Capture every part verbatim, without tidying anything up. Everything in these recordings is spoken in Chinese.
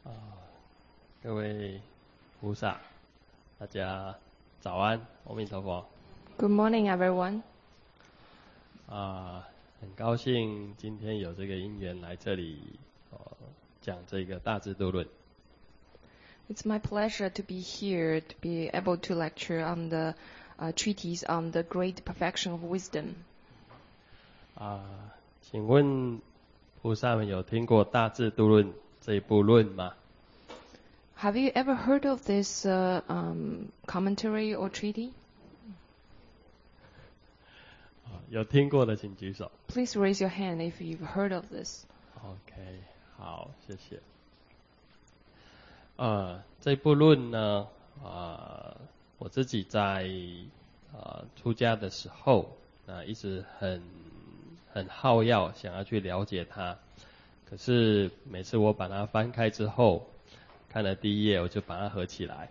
啊，各位菩萨，大家早安，阿弥陀佛。 Good morning, everyone. 啊，很高兴今天有这个因缘来这里，呃，讲这个大智度论。 It's my pleasure to be here, to be able to lecture on the uh, treatise on the great perfection of wisdom. 啊，请问菩萨们有听过大智度论这一部论吗？ Have you ever heard of this uh, um, commentary or treaty? 有听过的请举手。 Please raise your hand if you've heard of this. OK， 好，谢谢。呃，这部论呢，呃，我自己在呃出家的时候，呃，一直很很好要想要去了解它，可是每次我把它翻开之后，看了第一页我就把它合起来。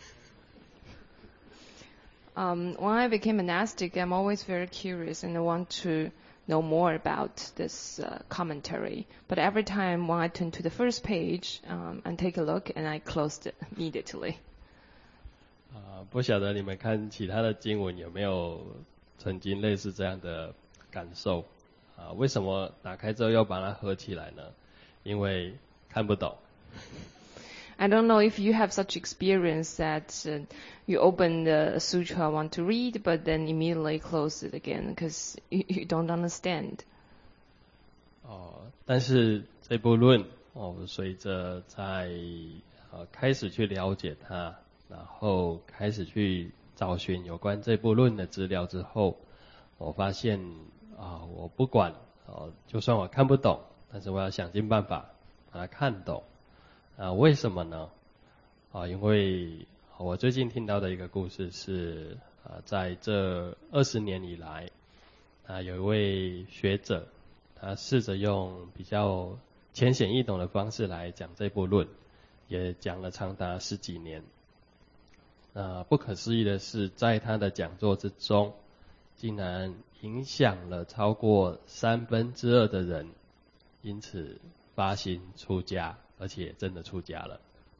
Um, when I became monastic, I'm always very curious and I want to know more about this uh, commentary. But every time when I turn to the first page um, and take a look, and I closed it immediately. 啊、呃，不晓得你们看其他的经文有没有曾经类似这样的感受啊、呃？为什么打开之后要把它合起来呢？因为看不懂。 I don't know if you have such experience that uh, you open the sutra want to read, but then immediately close it again because you, you don't understand. 哦，但是这部论哦，随着在呃开始去了解它，然后开始去找寻有关这部论的资料之后，我发现啊、呃，我不管哦，就算我看不懂，但是我要想尽办法把它看懂。啊、呃，为什么呢？啊、呃，因为我最近听到的一个故事是，啊、呃，在这二十年以来，啊、呃，有一位学者，他试着用比较浅显易懂的方式来讲这部论，也讲了长达十几年。呃，不可思议的是，在他的讲座之中，竟然影响了超过三分之二的人，因此发心出家。而且真的出家了。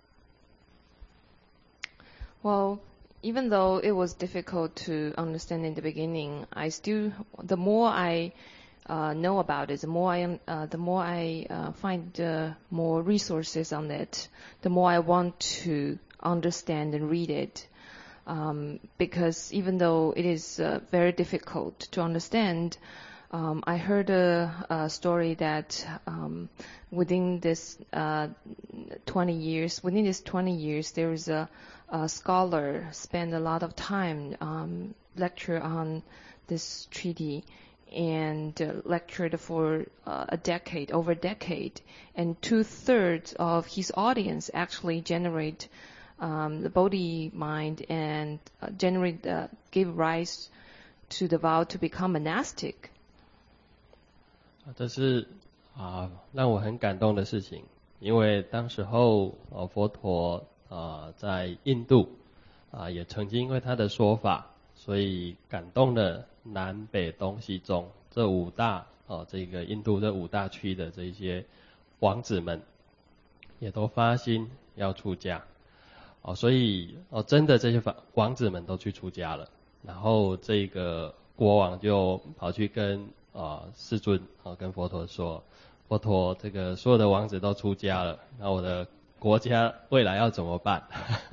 Well, even though it was difficult to understand in the beginning, I still, the more I uh, know about it, the more I, uh, the more I uh, find uh, more resources on it, the more I want to understand and read it. Um, because even though it is uh, very difficult to understand, Um, I heard a, a story that um, within this uh, twenty years, within this twenty years, there is a, a scholar spent a lot of time um, lecture on this treaty and uh, lectured for uh, a decade, over a decade, and two thirds of his audience actually generate um, the Bodhi mind and uh, generate uh, give rise to the vow to become monastic. 这是啊让我很感动的事情，因为当时候啊佛陀啊在印度啊也曾经因为他的说法，所以感动了南北东西中这五大啊这个印度这五大区的这些王子们，也都发心要出家哦，所以哦真的这些王子们都去出家了，然后这个国王就跑去跟啊，世尊啊，跟佛陀说，佛陀，这个所有的王子都出家了，那我的国家未来要怎么办？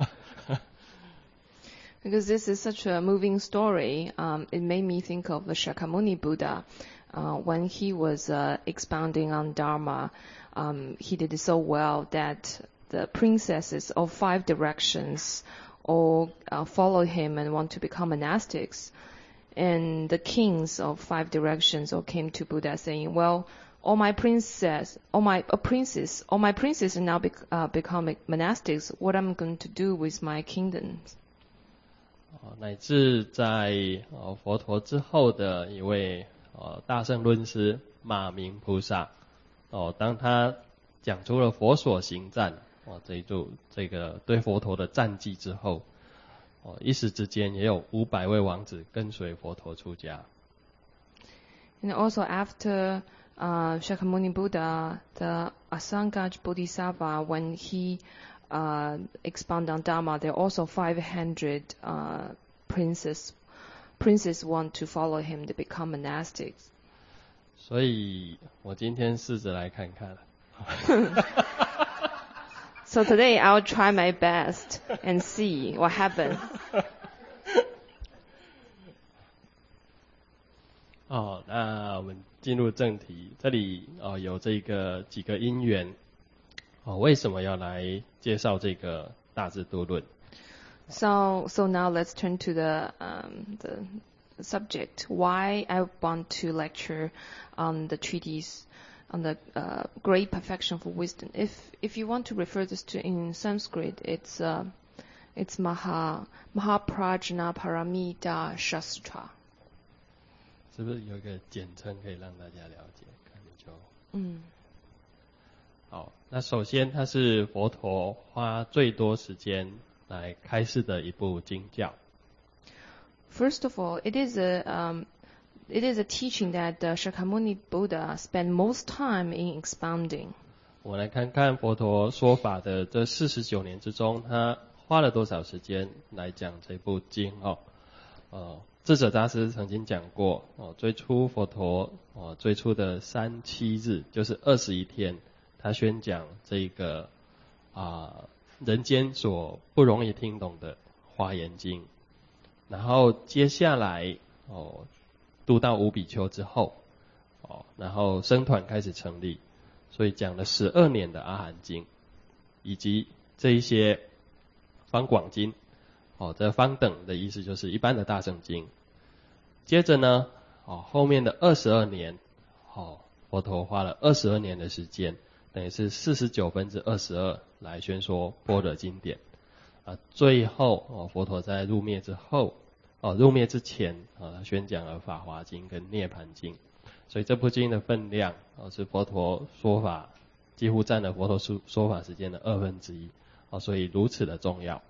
Because this is such a moving story, um, it made me think of the Shakyamuni Buddha. Uh, when he was uh, expounding on Dharma, um, he did it so well that the princesses of five directions all uh, follow him and want to become monastics. And the kings of five directions all came to Buddha saying, well, all my princess, all my uh, princes, all my princes are now bec uh, become monastics. What am I going to do with my kingdoms? 乃至在哦佛陀之后的一位哦大圣论师马明菩萨哦，当他讲出了佛所行赞哦这一组这个对佛陀的赞记之后。哦，一时之间也有五百位王子跟随佛陀出家。 And also after uh, Shakyamuni Buddha, the Asangaj Bodhisattva, when he uh, expound on Dharma, there are also five hundred uh, princes. Princes want to follow him to become monastics. 所以我今天试着来看看。 So today I'll try my best and see what happens. 哦，那我们进入正题，这里哦有这个几个因缘，哦为什么要来介绍这个大智度论？ So so now let's turn to the um, the subject. Why I want to lecture on the treatise on the uh, great perfection for wisdom. If if you want to refer this to in Sanskrit, it's uh, it's Maha Mahaprajna Paramita Shastra. 是不是有一个简称可以让大家了解？可能就嗯。 好。那首先，它是佛陀花最多时间来开示的一部经教。 First of all, it is a um, it is a teaching that uh, Shakyamuni Buddha spent most time in expounding. 我们来看看佛陀说法的这四十九年之中，他花了多少时间来讲这部经哦？呃，智者大师曾经讲过哦，最初佛陀哦最初的三七日就是二十一天，他宣讲这个啊、呃、人间所不容易听懂的华严经，然后接下来哦度到五比丘之后哦，然后僧团开始成立，所以讲了十二年的阿含经，以及这一些方广经。哦，这方等的意思就是一般的大乘经。接着呢，哦，后面的二十二年，哦，佛陀花了二十二年的时间，等于是四十九分之二十二来宣说般若经典。啊，最后哦，佛陀在入灭之后，哦，入灭之前，啊，他宣讲了法华经跟涅槃经。所以这部经的分量，哦，是佛陀说法几乎占了佛陀说说法时间的二分之一。哦，所以如此的重要。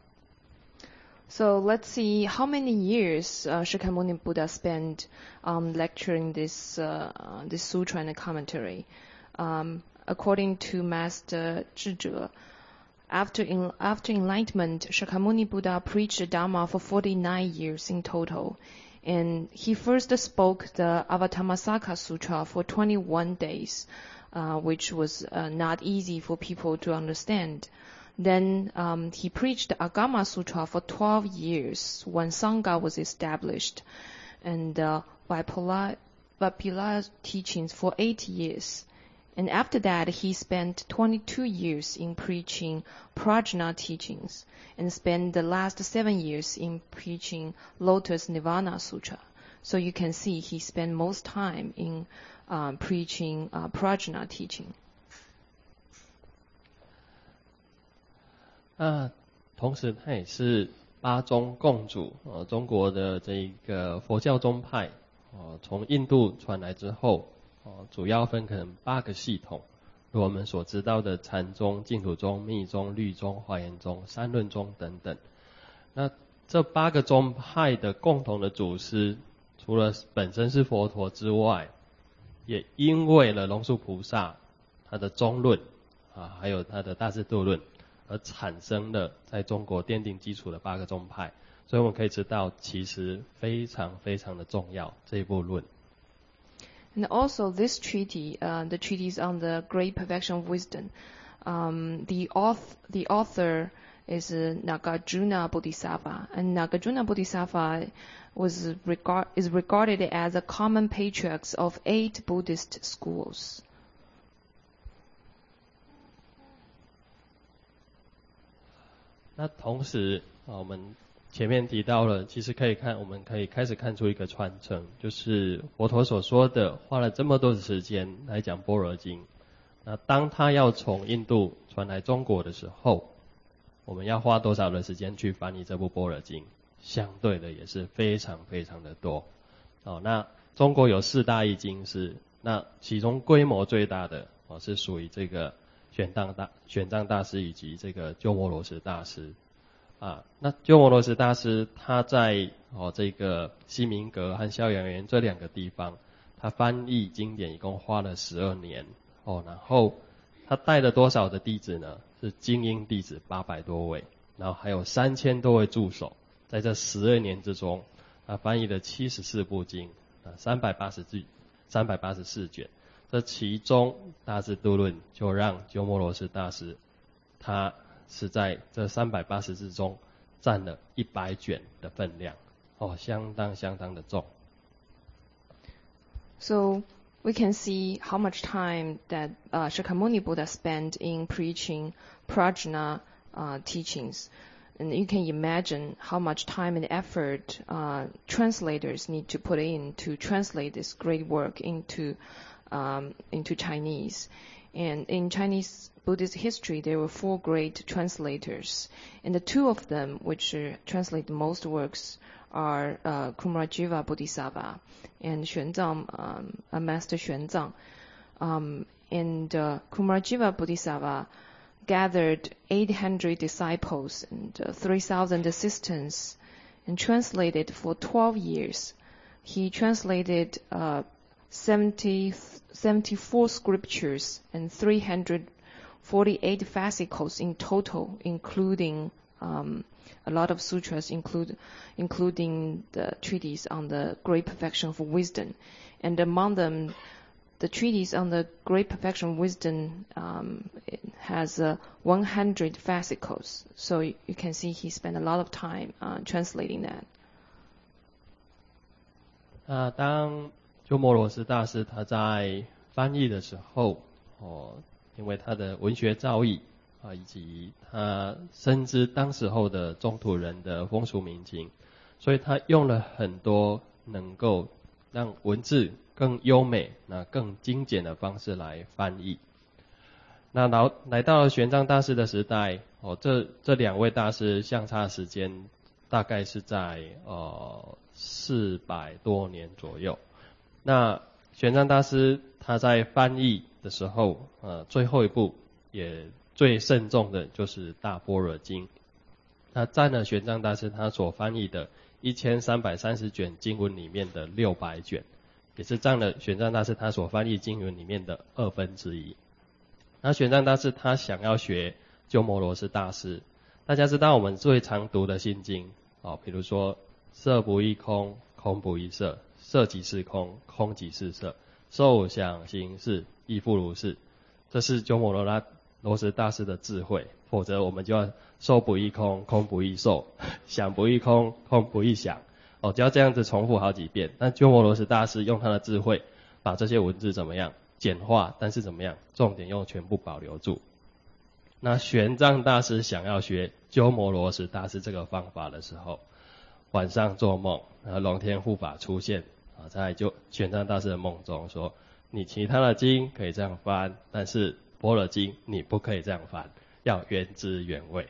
So let's see how many years uh, Shakyamuni Buddha spent um, lecturing this uh, uh, this sutra and the commentary. Um, according to Master Zhizhe, after in, after enlightenment, Shakyamuni Buddha preached the Dharma for forty-nine years in total, and he first spoke the Avatammasaka Sutra for twenty-one days, uh, which was uh, not easy for people to understand. Then um, he preached the Agama Sutra for twelve years when Sangha was established, and uh, Vaipula, Vaipula teachings for eight years. And after that, he spent twenty-two years in preaching Prajna teachings, and spent the last seven years in preaching Lotus Nirvana Sutra. So you can see he spent most time in uh, preaching uh, Prajna teaching. 那同时，他也是八宗共主，呃，中国的这一个佛教宗派，哦、呃，从印度传来之后，哦、呃，主要分成八个系统，如我们所知道的禅宗、净土宗、密宗、律宗、华严宗、三论宗等等。那这八个宗派的共同的祖师，除了本身是佛陀之外，也因为了龙树菩萨他的中论啊，还有他的大智度论。而产生了在中国奠定基础的八个宗派，所以我们可以知道，其实非常非常的重要这一部论。 And also this treaty, uh, the treatise on the great perfection of wisdom, um, the author, the author is uh, Nagarjuna Bodhisattva, and Nagarjuna Bodhisattva was regard is regarded as a common patriarch of eight Buddhist schools. 那同时，我们前面提到了，其实可以看，我们可以开始看出一个传承，就是佛陀所说的，花了这么多的时间来讲般若经。那当他要从印度传来中国的时候，我们要花多少的时间去翻译这部般若经？相对的也是非常非常的多。哦，那中国有四大译经师，那其中规模最大的哦是属于这个。玄奘大玄奘大师以及这个鸠摩罗什大师啊，那鸠摩罗什大师他在哦这个西明阁和逍遥园这两个地方， 他翻译经典一共花了十二年哦，然后他带了多少的弟子呢？是精英弟子八百多位，然后还有三千多位助手，在这十二年之中，他翻译了七十四部经啊，三百八十句，三百八十四卷。这其中大智度论就让鸠摩罗什大师，他是在这三百八十之中占了一百卷的分量，哦，相当相当的重。 So we can see how much time that uh, Shakyamuni Buddha spent in preaching prajna uh, teachings. And you can imagine how much time and effort uh, translators need to put in to translate this great work into um, into Chinese. And in Chinese Buddhist history, there were four great translators. And the two of them, which uh, translate most works, are uh, Kumarajiva Bodhisattva and Xuanzang, um, uh, Master Xuanzang. Um, and uh, Kumarajiva Bodhisattva gathered eight hundred disciples and uh, three thousand assistants and translated for twelve years. He translated uh, seventy, seventy-four scriptures and three hundred forty-eight fascicles in total, including um, a lot of sutras, include, including the treatise on the Great Perfection of Wisdom. And among them, the treatise on the Great Perfection of Wisdom um, it has uh, one hundred fascicles. So you, you can see he spent a lot of time uh, translating that. 那当鸠摩罗什大师他在翻译的时候，哦，因为他的文学造诣啊，以及他深知当时候的中土人的风俗民情，所以他用了很多能够让文字更优美、那更精简的方式来翻译。那来来到了玄奘大师的时代，哦，这这两位大师相差时间大概是在呃四百多年左右。那玄奘大师他在翻译的时候，呃，最后一部也最慎重的就是《大般若经》，那占了玄奘大师他所翻译的一千三百三十卷经文里面的六百卷，也是占了玄奘大师他所翻译经文里面的二分之一。那玄奘大师他想要学鸠摩罗什大师，大家知道我们最常读的心经，哦，比如说色不异空，空不异色，色即是空，空即是色，受想行识亦复如是。这是鸠摩罗什大师的智慧，否则我们就要受不异空，空不异受，想不异空，空不异想，哦，就要这样子重复好几遍。但鸠摩罗什大师用他的智慧，把这些文字怎么样简化，但是怎么样重点又全部保留住。那玄奘大师想要学鸠摩罗什大师这个方法的时候，晚上做梦，然后龙天护法出现啊，在就玄奘大师的梦中说，你其他的经可以这样翻，但是般若经你不可以这样翻，要原汁原味。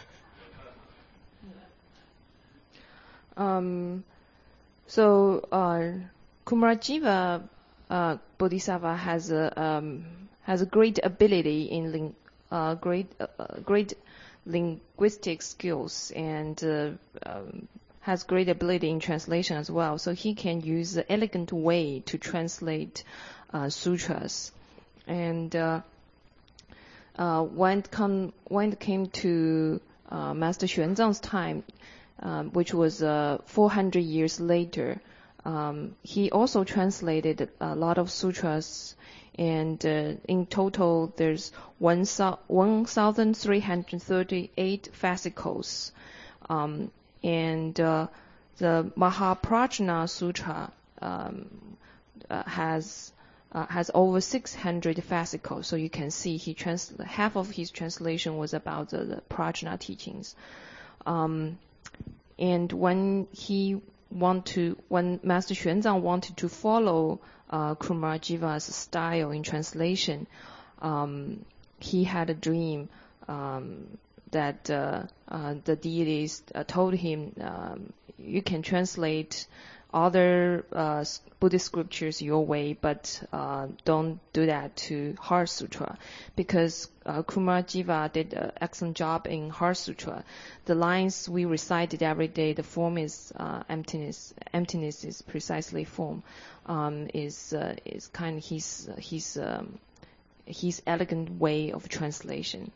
Um, so uh, Kumarajiva uh, Bodhisattva has a um, has a great ability in ling- uh, great uh, great linguistic skills and uh, um, has great ability in translation as well. So he can use an elegant way to translate uh, sutras. And uh, uh, when it come when it came to uh, Master Xuanzang's time, um, which was uh, four hundred years later, um, he also translated a lot of sutras. And uh, in total, there's one thousand three hundred thirty-eight fascicles. Um, and uh, the Mahaprajna Sutra um, uh, has uh, has over six hundred fascicles. So you can see he trans- half of his translation was about the, the Prajna teachings. Um, and when he want to, when Master Xuanzang wanted to follow uh, Kumarajiva's style in translation, um, he had a dream um, that uh, uh, the deities uh, told him, um, you can translate other uh, Buddhist scriptures your way, but uh, don't do that to Heart Sutra, because uh, Kumarajiva did an excellent job in Heart Sutra. The lines we recited every day, the form is uh, emptiness. Emptiness is precisely form. Um, is uh, is kind of his his um, his elegant way of translation.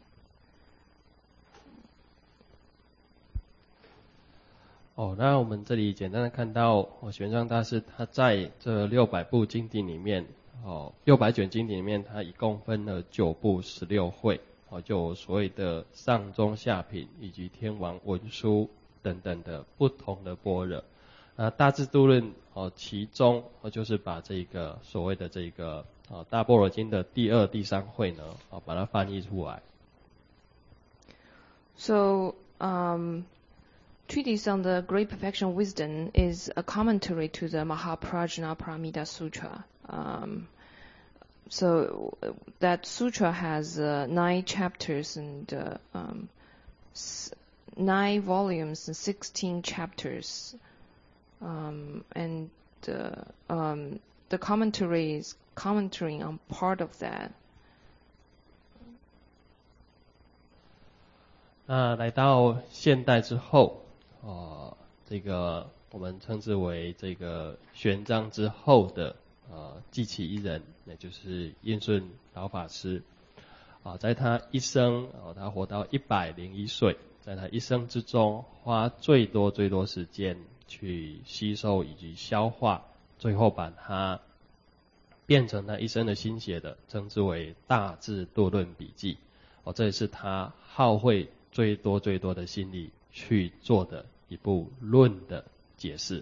哦，那我们这里简单的看到，哦，玄奘大师他在这六百部经典里面，哦，六百卷经典里面，他一共分了九部十六会，哦，就有所谓的上中下品以及天王文殊等等的不同的般若。那大智度论，哦，其中哦就是把这个所谓的这个哦大般若经的第二、第三会呢，哦把它翻译出来。 So, um. Treatise on the Great Perfection Wisdom is a commentary to the Mahaprajna Paramita Sutra. Um, so that sutra has uh, nine chapters and uh, um, s- nine volumes and sixteen chapters. Um, and uh, um, the commentary is commenting on part of that. 那来到现代之后。哦，这个我们称之为这个玄奘之后的呃继起一人，也就是印顺老法师啊，在他一生哦，他活到一百零一岁，在他一生之中花最多最多时间去吸收以及消化，最后把它变成他一生的心血的，称之为《大智度论笔记》哦，这也是他耗费最多最多的心力去做的。一部论的解释。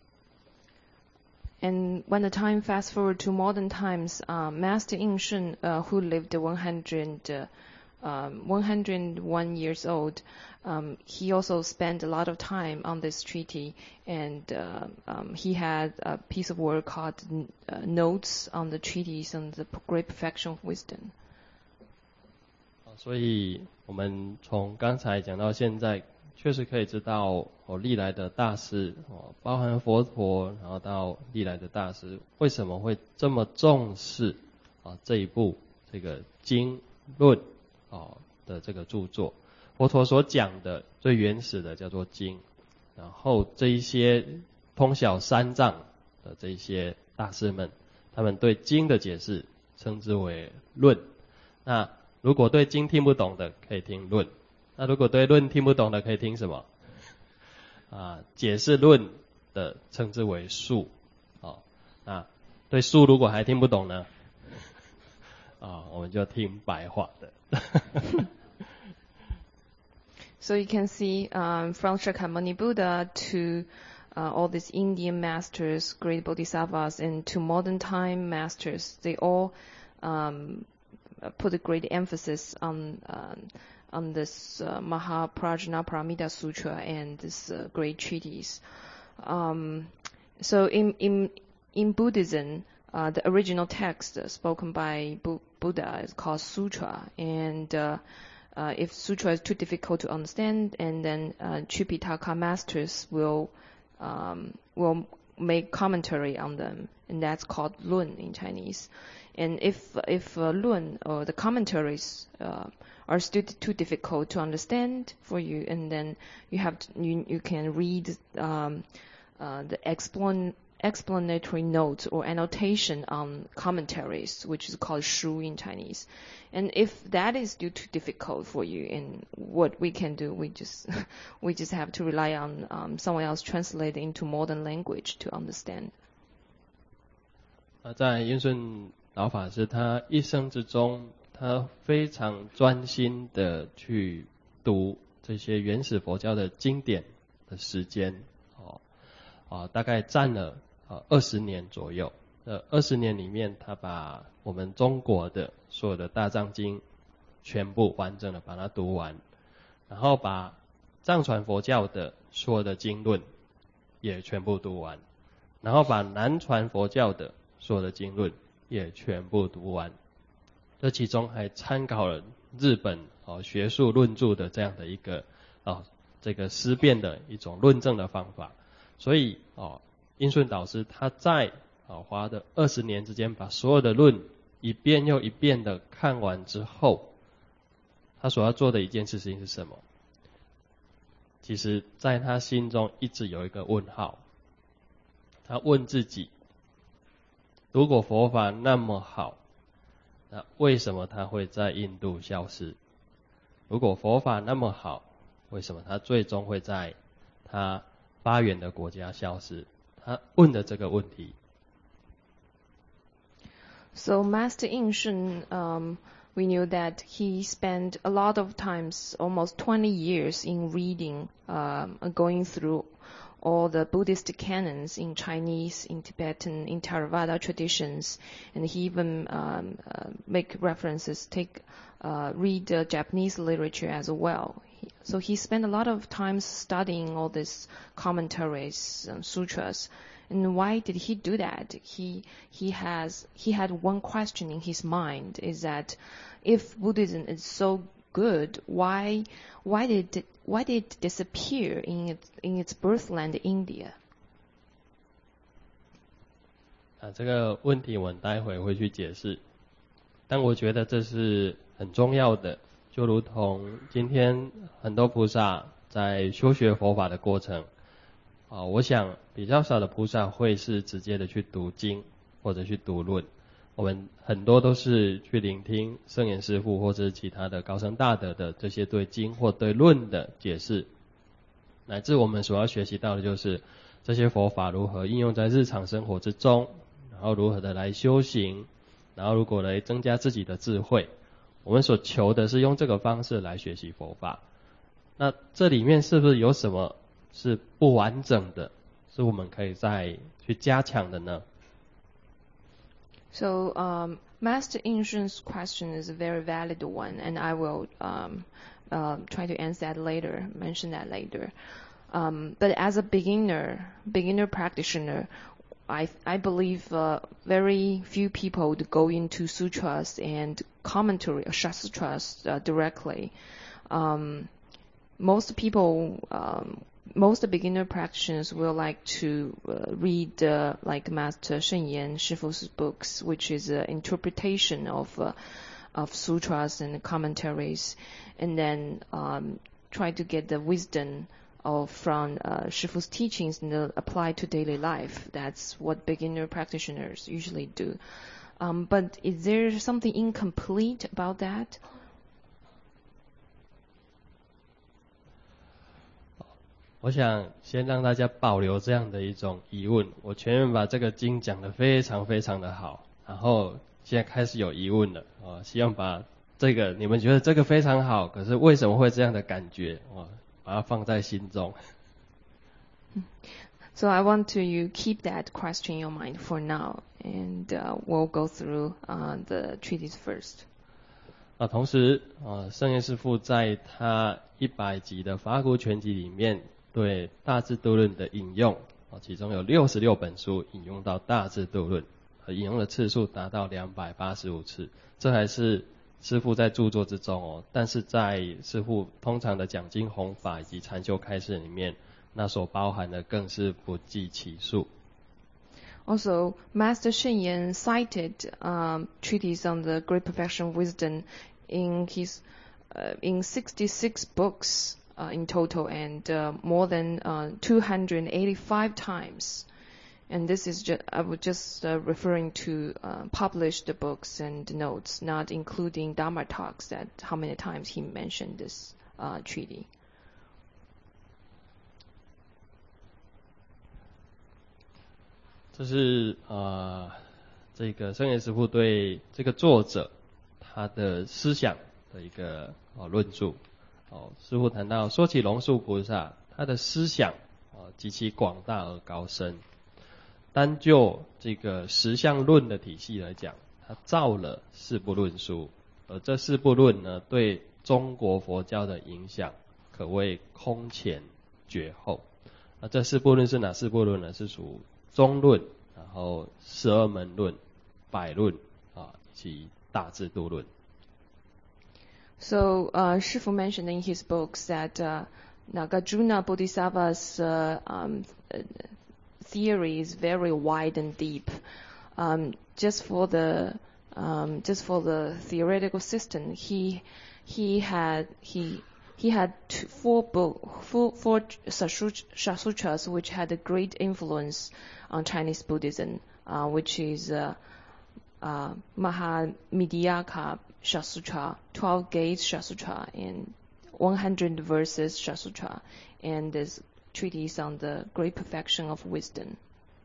And when the time fast forward to modern times, uh, Master Yin Shun, uh, who lived one hundred, uh, um, one hundred one years old, um, he also spent a lot of time on this treaty, and uh, um, he had a piece of work called uh, Notes on the Treatise on the Great Perfection of Wisdom. 所以我们从刚才讲到现在。确实可以知道，哦，历来的大师，哦，包含佛陀，然后到历来的大师，为什么会这么重视啊这一部这个经论哦的这个著作？佛陀所讲的最原始的叫做经，然后这一些通晓三藏的这一些大师们，他们对经的解释称之为论。那如果对经听不懂的，可以听论。那如果对论听不懂的，可以听什么？啊，解释论的称之为述。哦，那对述如果还听不懂呢？啊，我们就听白话的。 So you can see um, from Shakyamuni Buddha to uh, all these Indian masters, great bodhisattvas, and to modern time masters, they all um, put a great emphasis on uh, on this uh, Mahaprajna Paramita Sutra and this uh, great treatise. Um, so in in in Buddhism, uh, the original text uh, spoken by Bu- Buddha is called sutra, and uh, uh, if sutra is too difficult to understand, and then uh, Tripitaka masters will um, will make commentary on them, and that's called Lun in Chinese. And if if uh, Lun or the commentaries uh, are still too difficult to understand for you, and then you have to, you you can read um, uh, the explan explanatory notes or annotation on commentaries, which is called shu in Chinese. And if that is still too difficult for you, and what we can do, we just we just have to rely on um, someone else translate into modern language to understand. 那在印顺老法师他一生之中，他非常专心的去读这些原始佛教的经典的时间，哦，啊，大概占了啊二十年左右。呃，二十年里面，他把我们中国的所有的大藏经全部完整的把它读完，然后把藏传佛教的所有的经论也全部读完，然后把南传佛教的所有的经论也全部读完，这其中还参考了日本哦学术论著的这样的一个哦这个思辨的一种论证的方法，所以哦英顺导师他在啊花的二十年之间，把所有的论一遍又一遍的看完之后，他所要做的一件事情是什么？其实在他心中一直有一个问号，他问自己，如果佛法那么好，那为什么他会在印度消失？如果佛法那么好，为什么他最终会在他发源的国家消失？他问的这个问题。 So Master Yin Shun, um, we knew that he spent a lot of times, almost twenty years, in reading, um, going through all the Buddhist canons in Chinese, in Tibetan, in Theravada traditions, and he even um, uh, make references, take, uh, read uh, Japanese literature as well. He, so he spent a lot of time studying all these commentaries, um, sutras. And why did he do that? He he has he had one question in his mind, is that if Buddhism is so good, why why did it, why did it disappear in its in its birthland India? 啊，这个问题我们待会会去解释，但我觉得这是很重要的，就如同今天很多菩萨在修学佛法的过程。啊，我想比较少的菩萨会是直接的去读经或者去读论，我们很多都是去聆听圣严师父或者是其他的高僧大德的这些对经或对论的解释，乃至我们所要学习到的就是这些佛法如何应用在日常生活之中，然后如何的来修行，然后如果来增加自己的智慧，我们所求的是用这个方式来学习佛法。那这里面是不是有什么是不完整的，是我们可以再去加强的呢？ So um, Master Yin Shun's question is a very valid one, and I will um, uh, try to answer that later, mention that later. Um, but as a beginner, beginner practitioner, I I believe uh, very few people would go into sutras and commentary or shastras uh, directly. Um, most people. Um, Most beginner practitioners will like to uh, read uh, like Master Shen Yan Shifu's books, which is an interpretation of uh, of sutras and commentaries, and then um, try to get the wisdom of from uh, Shifu's teachings and uh, apply to daily life. That's what beginner practitioners usually do. Um, but is there something incomplete about that? 我想先让大家保留这样的一种疑问，我前面把这个经讲得非常非常的好，然后现在开始有疑问了，哦，希望把这个你们觉得这个非常好，可是为什么会这样的感觉，哦，把它放在心中。 So I want to you keep that question in your mind for now, and uh, we'll go through uh, the treatise first. 啊，同时啊，圣严师父在他一百集的法鼓全集里面，对大智度论的引用，其中有六十六本书引用到大智度论，引用的次数达到两百八十五次，这还是师父在著作之中哦。但是在师父通常的讲经弘法以及禅修开示里面，那所包含的更是不计其数。 Also, Master Shen Yan cited um, treatise on the Great Perfection of Wisdom in his uh, in sixty-six books. Uh, in total, and uh, more than uh, two hundred eighty-five times. And this is just, I was just uh, referring to uh, published books and notes, not including Dharma talks, that how many times he mentioned this uh, treaty. 这是呃这个圣严师父对这个作者他的思想的一个呃论述。哦，师父谈到说起龙树菩萨，他的思想啊极其广大而高深。单就这个实相论的体系来讲，他造了四部论书，而这四部论呢，对中国佛教的影响可谓空前绝后。那这四部论是哪四部论呢？是属中论，然后十二门论、百论啊以及大智度论。 So, uh, Shifu mentioned in his books that uh, Nagarjuna Bodhisattva's uh, um, theory is very wide and deep. Um, just for the um, just for the theoretical system, he he had he he had two, four book four four Shasutras which had a great influence on Chinese Buddhism, uh, which is uh, uh, Mahamidiyaka Shasutra, twelve Gates Shasutra, and one hundred verses Shasutra, and this treatise on the great perfection of wisdom.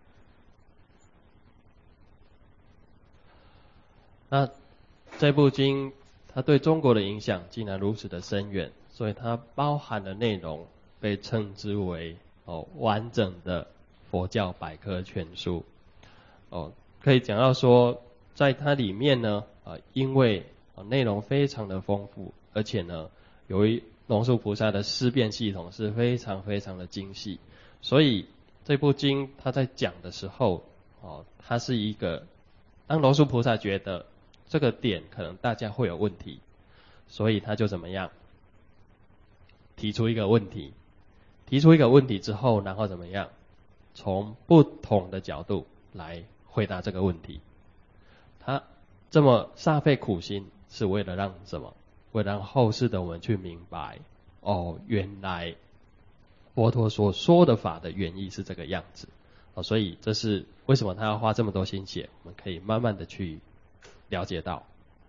那这部经它对中国的影响竟然如此的深远，所以它包含的内容被称之为哦完整的佛教百科全书。哦，可以讲到说，在它里面呢，啊，因为啊内容非常的丰富，而且呢，由于龙树菩萨的思辨系统是非常非常的精细，所以这部经他在讲的时候，哦，它是一个当龙树菩萨觉得这个点可能大家会有问题，所以他就怎么样提出一个问题，提出一个问题之后，然后怎么样从不同的角度来回答这个问题。他这么煞费苦心，是为了让什么？为了让后世的我们去明白，哦，原来佛陀所说的法的原意是这个样子。哦，所以这是为什么他要花这么多心血，我们可以慢慢的去了解到。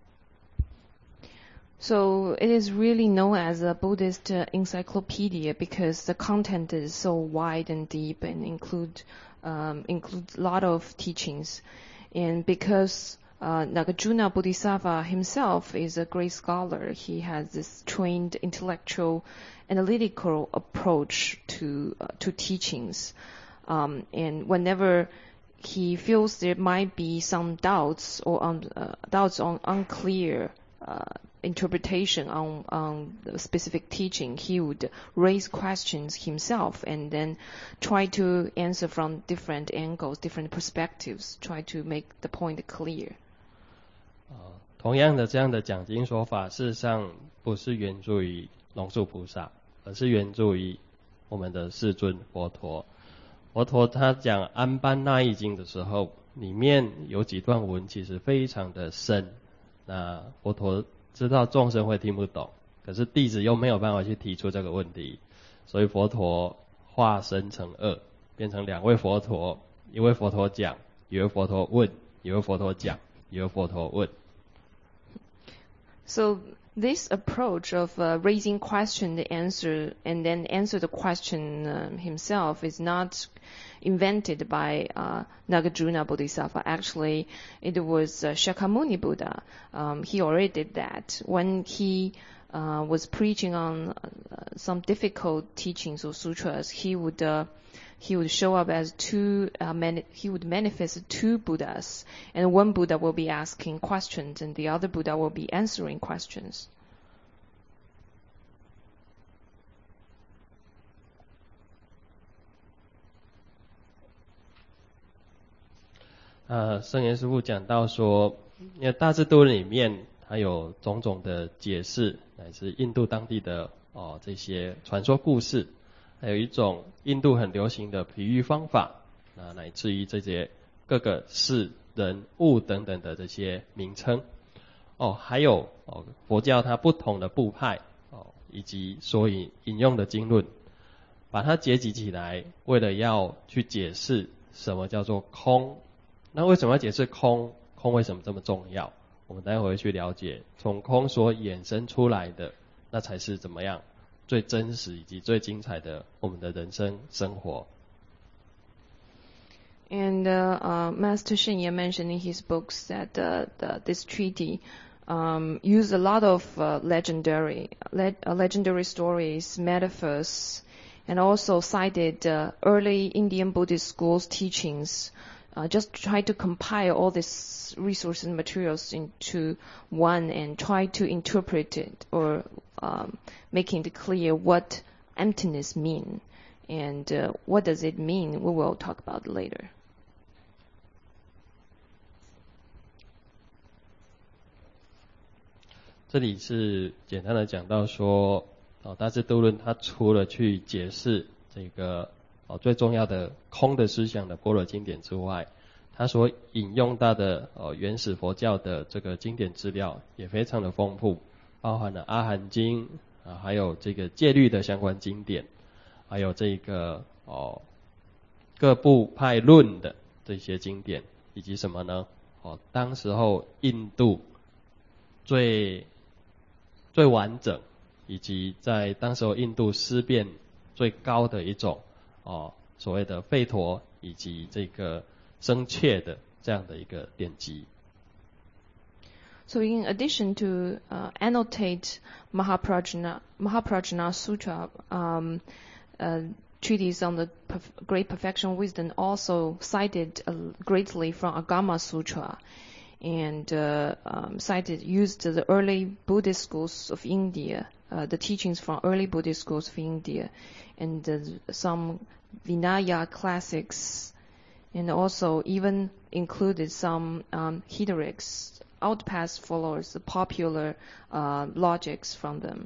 So it is really known as a Buddhist uh, encyclopedia because the content is so wide and deep and include um, includes a lot of teachings, and because uh, Nagarjuna Bodhisattva himself is a great scholar, he has this trained intellectual, analytical approach to uh, to teachings, um, and whenever he feels there might be some doubts or um, uh, doubts on unclear uh, interpretation on, on the specific teaching, he would raise questions himself and then try to answer from different angles, different perspectives, try to make the point clear. 呃，同样的这样的讲经说法，事实上不是源自于龙树菩萨，而是源自于我们的世尊佛陀。佛陀他讲安般那义经的时候，里面有几段文其实非常的深，那佛陀知道众生会听不懂，可是弟子又没有办法去提出这个问题，所以佛陀化身成二，变成两位佛陀，一位佛陀讲，一位佛陀问，一位佛陀讲，一位佛陀问。 So this approach of uh, raising question, the answer, and then answer the question uh, himself is not invented by uh, Nagarjuna Bodhisattva. Actually, it was uh, Shakyamuni Buddha. Um, he already did that when he uh, was preaching on uh, some difficult teachings or sutras. He would uh, he would show up as two. Uh, mani- he would manifest two Buddhas, and one Buddha will be asking questions, and the other Buddha will be answering questions. 呃，圣严师父讲到说，因为大智度论里面它有种种的解释，乃至印度当地的哦这些传说故事，还有一种印度很流行的比喻方法，那乃至于这些各个事、人、物等等的这些名称，哦，还有哦佛教它不同的部派哦，以及所引引用的经论，把它结集起来，为了要去解释什么叫做空。那为什么要解释空？空为什么这么重要？我们待会去了解，从空所衍生出来的，那才是怎么样最真实以及最精彩的我们的人生生活。 And uh, uh, Master Shen Ye mentioned in his books that uh, the, this treaty um, used a lot of uh, legendary, le- uh, legendary stories, metaphors, and also cited uh, early Indian Buddhist schools' teachings. Uh, just try to compile all these resources and materials into one and try to interpret it or um, making it clear what emptiness mean and uh, what does it mean. We will talk about it later. 这里是简单的讲到说，哦，大智度论它除了去解释这个哦最重要的空的思想的般若经典之外，他所引用到的呃原始佛教的这个经典资料也非常的丰富，包含了阿含经啊，还有这个戒律的相关经典，还有这个哦各部派论的这些经典，以及什么呢？哦，当时候印度最最完整，以及在当时候印度思辨最高的一种哦所谓的吠陀以及这个僧伽的这样的一个典籍。 So in addition to uh, annotate Mahaprajna, Mahaprajna Sutra, um, uh, treatise on the perf- great perfection wisdom also cited uh, greatly from Agama Sutra, and uh, um, cited used the early Buddhist schools of India, uh, the teachings from early Buddhist schools of India, and uh, some Vinaya classics, and also even included some um, Hidarics, outpast followers, the popular uh, logics from them.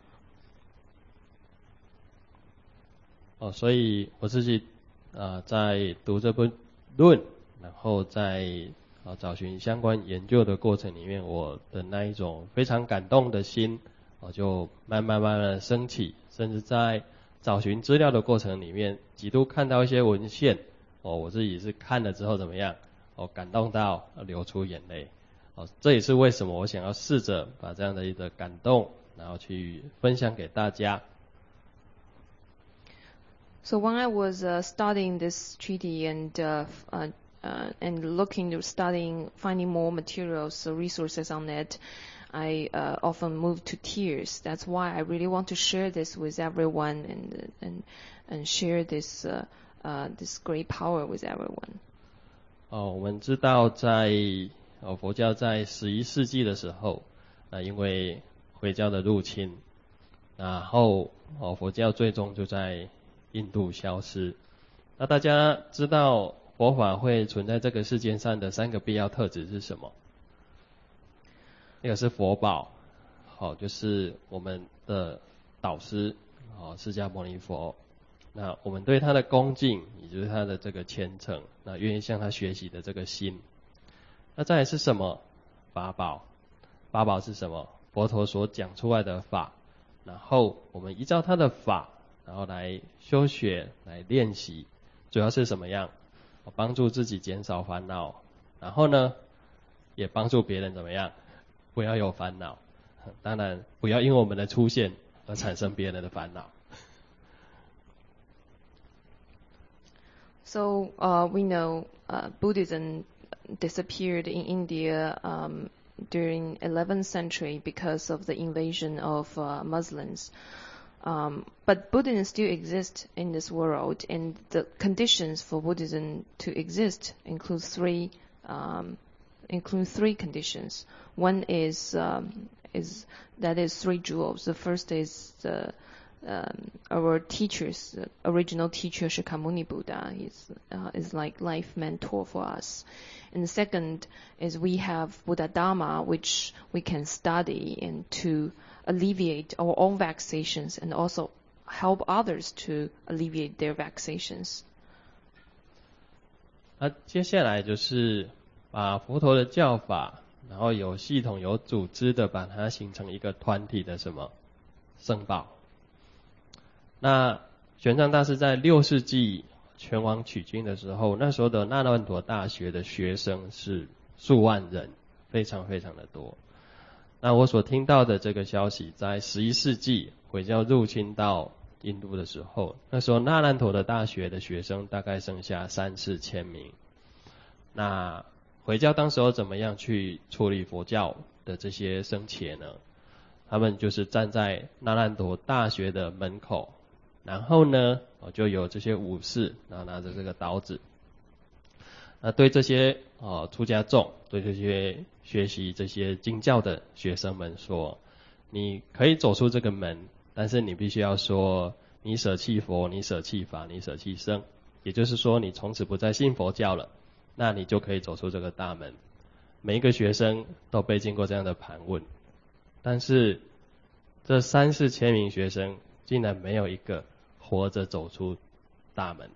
哦，所以我自己呃在读这本论，然后在啊找寻相关研究的过程里面，我的那一种非常感动的心，哦就慢慢慢慢的升起，甚至在找寻资料的过程里面，几度看到一些文献，哦我自己是看了之后怎么样，哦感动到流出眼泪，哦这也是为什么我想要试着把这样的一个感动，然后去分享给大家。 So when I was uh, studying this treaty and uh, uh, uh, and looking to studying, finding more materials, uh, resources on it, I uh, often moved to tears. That's why I really want to share this with everyone and and and share this uh, uh, this great power with everyone. 哦，我们知道在哦佛教在十一世纪的时候，那因为回教的入侵，然后哦佛教最终就在印度消失。那大家知道佛法会存在这个世界上的三个必要特质是什么？那个是佛宝，好，就是我们的导师，好，释迦牟尼佛。那我们对他的恭敬，也就是他的这个虔诚，那愿意向他学习的这个心。那再来是什么？法宝。法宝是什么？佛陀所讲出来的法，然后我们依照他的法，然后来修学，来练习，主要是什么样？帮助自己减少烦恼，然后呢，也帮助别人怎么样？不要有烦恼。当然，不要因为我们的出现而产生别人的烦恼。 So uh, we know uh, Buddhism disappeared in India um, during eleventh century because of the invasion of uh, Muslims. Um, but Buddhism still exists in this world, and the conditions for Buddhism to exist include three um, include three conditions. One is um, is that is three jewels. The first is the um, our teachers, the original teacher Shakyamuni Buddha is uh, is like life mentor for us. And the second is we have Buddha Dharma, which we can study and to alleviate our own vexations and also help others to alleviate their vexations. 那接下来就是把佛陀的教法，然后有系统、有组织的把它形成一个团体的什么僧宝。那玄奘大师在六世纪全网取经的时候，那时候的那烂陀大学的学生是数万人，非常非常的多。那我所听到的这个消息，在十一世纪回教入侵到印度的时候，那时候那烂陀的大学的学生大概剩下三四千名。那回教当时候怎么样去处理佛教的这些僧伽呢？他们就是站在那烂陀大学的门口，然后呢，就有这些武士，然后拿着这个刀子，那对这些哦出家众，对这些学习这些经教的学生们说，你可以走出这个门，但是你必须要说，你舍弃佛，你舍弃法，你舍弃僧，也就是说，你从此不再信佛教了，那你就可以走出这个大门。每一个学生都被经过这样的盘问，但是这三四千名学生竟然没有一个活着走出大门。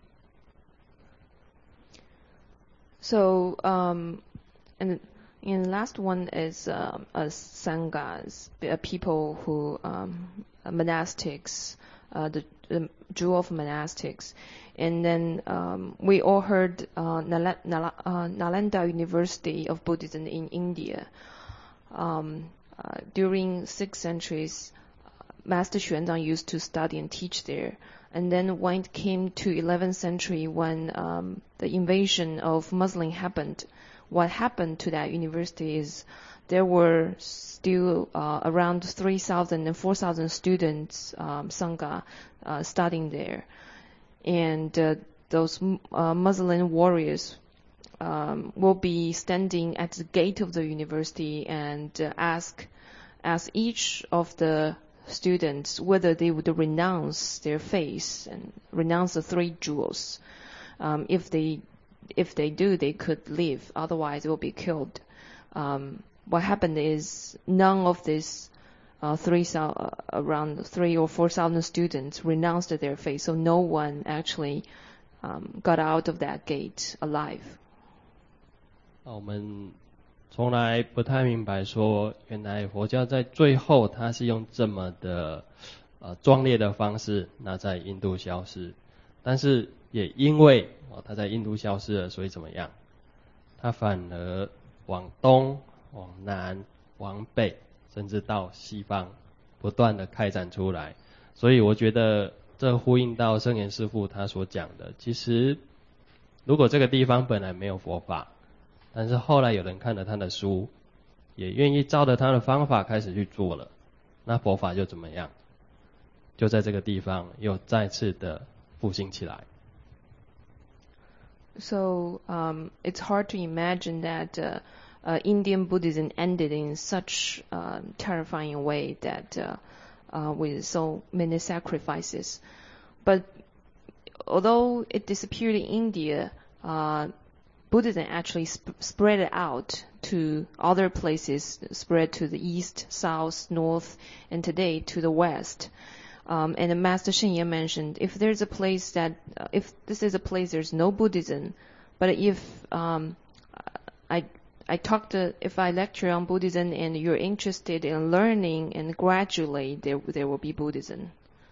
So, um, and and the last one is um, uh, sanghas, uh, people who um, uh, monastics, uh, the, the jewel of monastics, and then um, we all heard uh, Nala, Nala, uh, Nalanda University of Buddhism in India. Um, uh, during six centuries, Master Xuanzang used to study and teach there. And then when it came to eleventh century, when um, the invasion of Muslim happened, what happened to that university is there were still uh, around three thousand and four thousand students, um, Sangha, uh, studying there. And uh, those uh, Muslim warriors um, will be standing at the gate of the university and uh, ask, ask each of the students whether they would renounce their faith and renounce the three jewels. Um, if they if they do, they could live. Otherwise, they will be killed. Um, what happened is none of these uh, three uh, around three or four thousand students renounced their faith. So no one actually um, got out of that gate alive. 我们从来不太明白说，原来佛教在最后它是用这么的呃壮烈的方式，那在印度消失。但是也因为哦它在印度消失了，所以怎么样？它反而往东、往南、往北，甚至到西方，不断的开展出来。所以我觉得这呼应到圣严师父他所讲的，其实如果这个地方本来没有佛法，但是后来有人看了他的书，也愿意照着他的方法开始去做了，那佛法就怎么样？就在这个地方又再次的复兴起来。 So um, it's hard to imagine that uh, uh, Indian Buddhism ended in such a uh, terrifying way that uh, uh, with so many sacrifices. But although it disappeared in India, uh, Buddhism actually sp- spread out to other places, spread to the east, south, north, and today to the west. Um, and the Master Sheng Ye mentioned, if there's a place that, uh, if this is a place there's no Buddhism, but if um, I I talk to, if I lecture on Buddhism and you're interested in learning, and gradually there there will be Buddhism.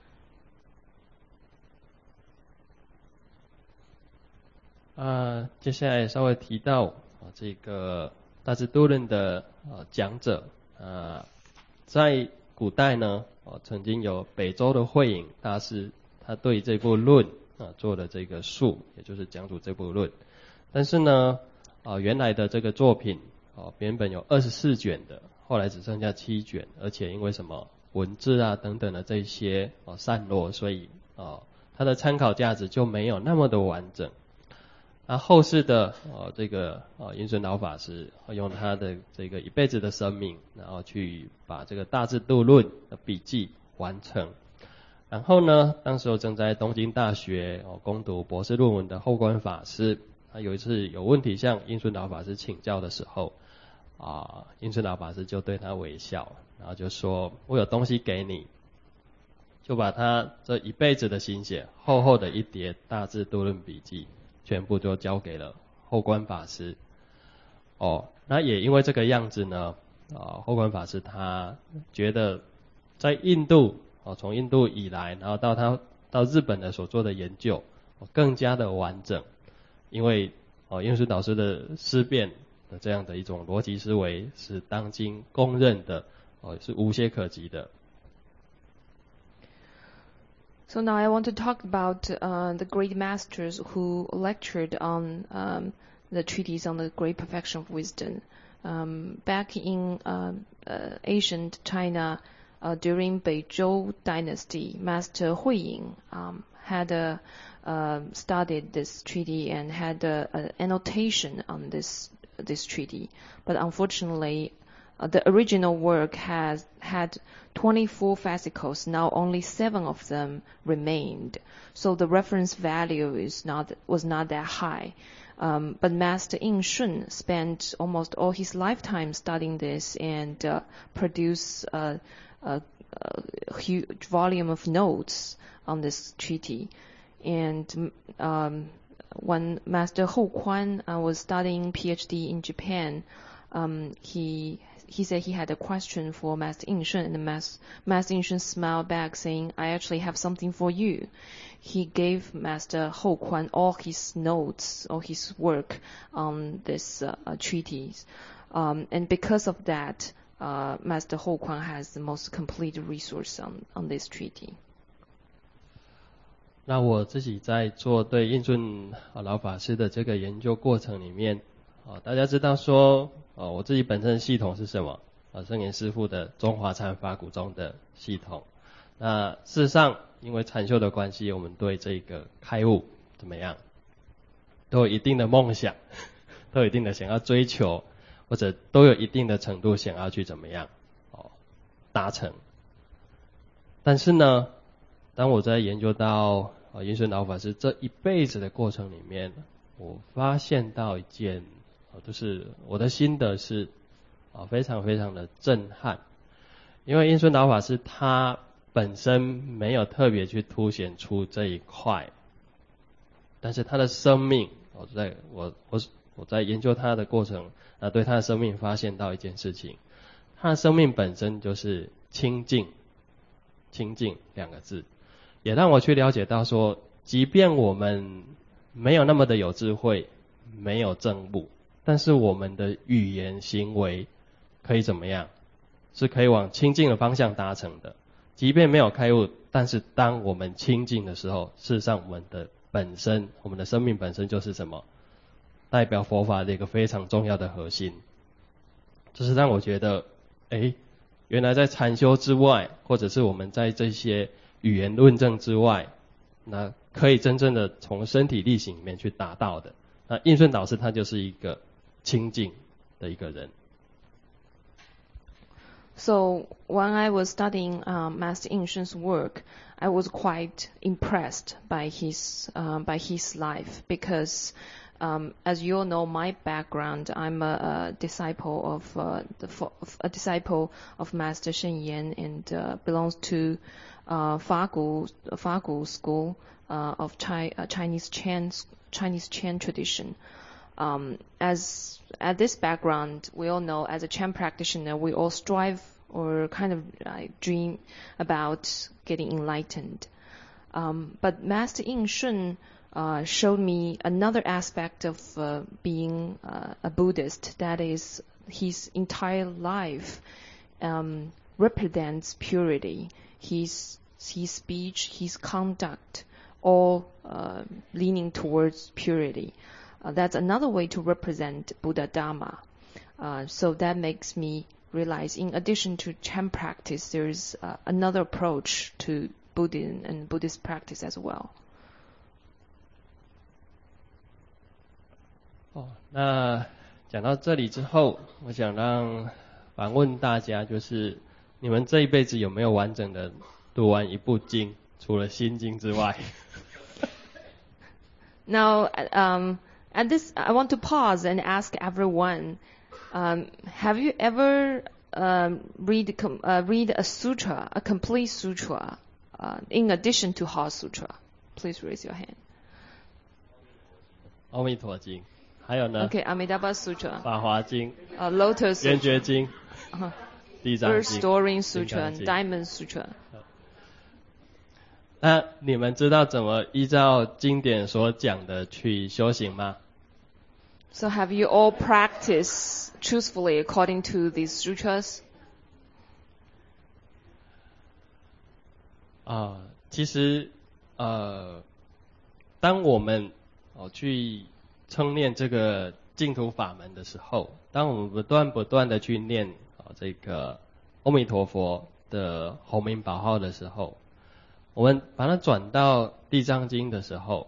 啊，接下来稍微提到啊，这个大智度论的啊讲者啊，在古代呢，哦，曾经有北周的慧隐大师，他对这部论啊做了这个述，也就是讲主这部论。但是呢，啊原来的这个作品，哦原本有二十四卷的，后来只剩下七卷，而且因为什么文字啊等等的这些哦散落，所以哦它的参考价值就没有那么的完整。那后世的呃这个呃印顺老法师用他的这个一辈子的生命，然后去把这个大智度论的笔记完成。然后呢，当时正在东京大学哦攻读博士论文的后观法师，他有一次有问题向印顺老法师请教的时候，啊印顺老法师就对他微笑，然后就说：“我有东西给你。”就把他这一辈子的心血，厚厚的一叠大智度论笔记。全部就交给了后观法师。哦，那也因为这个样子呢，啊，后观法师他觉得在印度，哦，从印度以来，然后到他到日本的所做的研究，哦，更加的完整。因为哦，印顺导师的思辨的这样的一种逻辑思维，是当今公认的，哦，是无懈可击的。 So now I want to talk about uh, the great masters who lectured on um, the treatise on the great perfection of wisdom. Um, back in uh, uh, ancient China, uh, during Beizhou dynasty, Master Huiying um, had uh, uh, studied this treaty and had an annotation on this this treaty. But unfortunately, Uh, the original work has had twenty-four fascicles. Now only seven of them remained, so the reference value is not was not that high. Um, but Master Yin Shun spent almost all his lifetime studying this and uh, produced a, a, a huge volume of notes on this treaty. And um, when Master Hou Kuan uh, was studying PhD in Japan, um, he he said he had a question for Master Yin Shun, and the Master, Master Yin Shun smiled back, saying, "I actually have something for you." He gave Master Hou Kuan all his notes, all his work on this uh, uh, treatise, um, and because of that, uh, Master Hou Kuan has the most complete resource on on this treaty. 那我自己在做对印顺老法师的这个研究过程里面，啊，大家知道说，啊，我自己本身的系统是什么？啊，圣严师父的中华禅法古宗的系统。那事实上，因为禅修的关系，我们对这个开悟怎么样，都有一定的梦想，都有一定的想要追求，或者都有一定的程度想要去怎么样，哦，达成。但是呢，当我在研究到啊印顺老法师这一辈子的过程里面，我发现到一件，啊，就是我的心得是啊非常非常的震撼，因为印顺老法师他本身没有特别去凸显出这一块，但是他的生命，我在我我我在研究他的过程，啊，对他的生命发现到一件事情，他的生命本身就是清净，清净两个字。也让我去了解到说，即便我们没有那么的有智慧，没有证悟，但是我们的语言行为可以怎么样？是可以往清净的方向达成的。即便没有开悟，但是当我们清净的时候，事实上我们的本身，我们的生命本身就是什么？代表佛法的一个非常重要的核心。这是让我觉得，诶，原来在禅修之外，或者是我们在这些语言论证之外，那可以真正的从身体力行里面去达到的。那印顺导师他就是一个清净的一个人。 So when I was studying um, Master Yin Shun's work, I was quite impressed by his uh, by his life because, um, as you all know, my background, I'm a, a disciple of uh, the a disciple of Master Shen Yan and uh, belongs to uh, Fagu Fagu school uh, of Chi, uh, Chinese Chan Chinese Chan tradition. Um, as at this background, we all know as a Chan practitioner, we all strive or kind of uh, dream about getting enlightened. Um, but Master Yin Shun uh, showed me another aspect of uh, being uh, a Buddhist. That is, his entire life um, represents purity. His his speech, his conduct, all uh, leaning towards purity. Uh, that's another way to represent Buddha Dharma. Uh, so that makes me realize, in addition to Chan practice, there's uh, another approach to Buddhism and Buddhist practice as well. 哦，那讲到这里之后，我想让反问大家，就是你们这一辈子有没有完整的读完一部经，除了心经之外？ Now, um, at this, I want to pause and ask everyone, um, have you ever um, read uh, read a sutra, a complete sutra, uh, in addition to Heart Sutra? Please raise your hand. 阿弥陀经，还有呢 Okay, Amitabha Sutra, 法华经、 uh, Lotus 圆 Sutra, 觉经、 uh-huh. 地藏经、 Restoring Sutra, 金刚 and 经。 Diamond Sutra. 那你们知道怎么依照经典所讲的去修行吗？ So have you all practiced truthfully according to these sutras? 啊，其实呃，当我们哦去称念这个净土法门的时候，当我们不断不断的去念啊这个阿弥陀佛的洪名宝号的时候，我们把它转到地藏经的时候，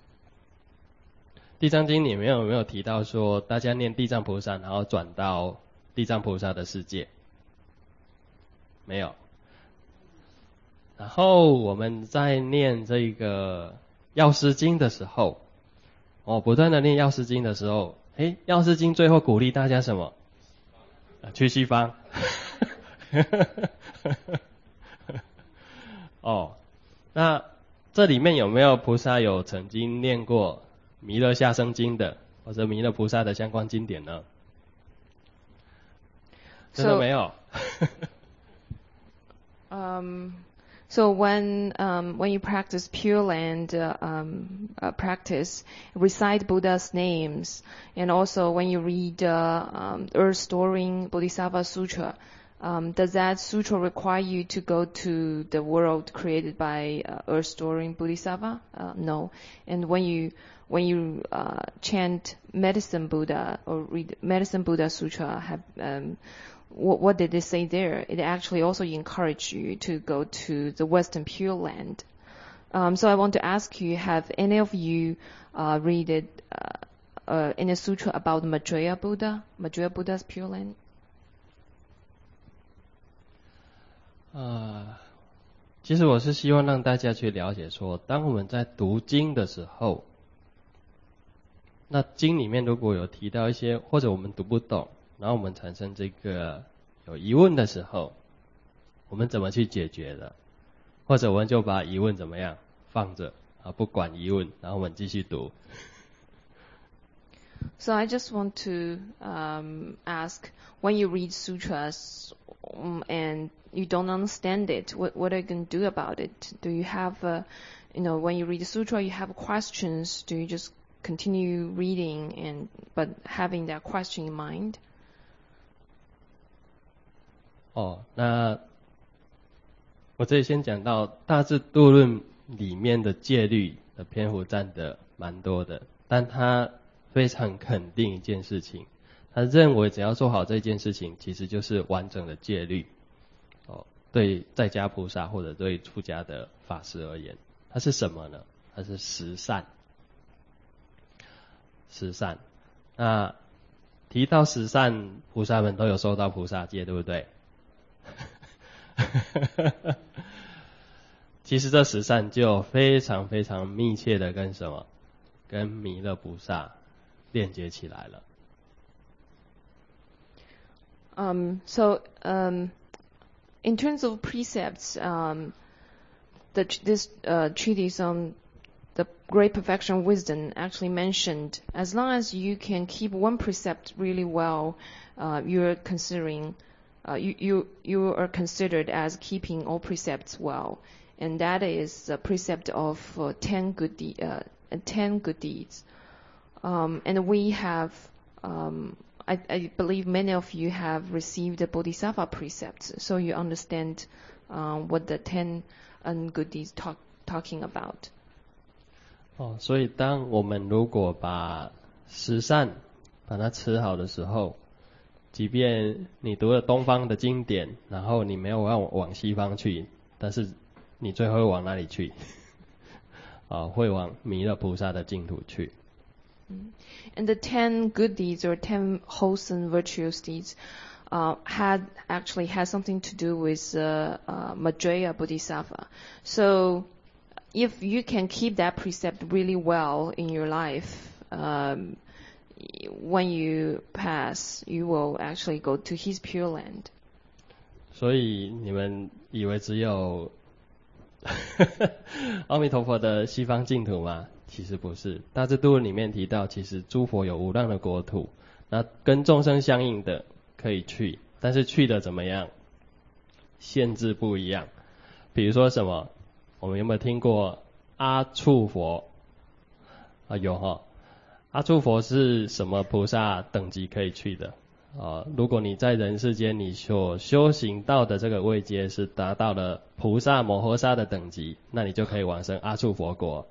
地藏经里面有没有提到说大家念地藏菩萨，然后转到地藏菩萨的世界？没有。然后我们在念这个药师经的时候，哦，不断的念药师经的时候，诶，药师经最后鼓励大家什么？啊，去西方。哦，那这里面有没有菩萨有曾经念过弥勒下生经的，或者弥勒菩萨的相关经典呢？真的没有。 um, so when um, when you practice Pure Land uh, um, uh, practice, recite Buddha's names, and also when you read uh, um, Earth Storing Bodhisattva Sutra, um, does that sutra require you to go to the world created by uh, Earth Storing Bodhisattva? Uh, no. And when you when you uh, chant Medicine Buddha or read Medicine Buddha Sutra, have um, What, what did they say there? It actually also encouraged you to go to the Western Pure Land. Um, so I want to ask you, have any of you uh, read it uh, uh, in a sutra about Maitreya Buddha, Maitreya Buddha's Pure Land? 呃，其实我是希望让大家去了解说，当我们在读经的时候，那经里面如果有提到一些，或者我们读不懂，然后我们产生这个有疑问的时候，我们怎么去解决的？或者我们就把疑问怎么样放着啊，不管疑问，然后我们继续读。 So I just want to um, ask, when you read sutras um, and you don't understand it, what, what are you going to do about it? Do you have, uh, you know, when you read the sutra, you have questions? Do you just continue reading and but having that question in mind? 哦，那我这里先讲到大智度论里面的戒律的篇幅占的蛮多的，但他非常肯定一件事情，他认为只要做好这件事情，其实就是完整的戒律。哦，对在家菩萨或者对出家的法师而言，它是什么呢？它是十善。十善，那提到十善，菩萨们都有受到菩萨戒，对不对？其实这十善就非常非常密切的跟什么？跟弥勒菩萨链接起来了。 Um, so, um, in terms of precepts, um, the, this uh, treatise on the Great Perfection of Wisdom actually mentioned, as long as you can keep one precept really well, uh, you're considering, uh, you, you, you are considered as keeping all precepts well. And that is the precept of uh, ten good de- uh, ten good deeds. Um, and we have, um, I, I believe many of you have received the Bodhisattva precepts, so you understand um, what the ten um, good deeds talk talking about. 哦，所以当我们如果把十善把它吃好的时候，即便你读了东方的经典，然后你没有往往西方去，但是你最后会往哪里去？啊，会往弥勒菩萨的净土去。 And the ten good deeds or ten wholesome virtuous deeds uh, had actually had something to do with uh, uh, Maitreya Bodhisattva. So if you can keep that precept really well in your life, um, when you pass, you will actually go to his Pure Land. 所以你们以为只有阿弥陀佛的西方净土吗？其实不是。大智度论里面提到，其实诸佛有无量的国土，那跟众生相应的可以去，但是去的怎么样？限制不一样。比如说什么？我们有没有听过阿处佛？啊，有哈。阿处佛是什么菩萨等级可以去的？啊，如果你在人世间你所修行到的这个位阶是达到了菩萨摩诃萨的等级，那你就可以往生阿处佛国。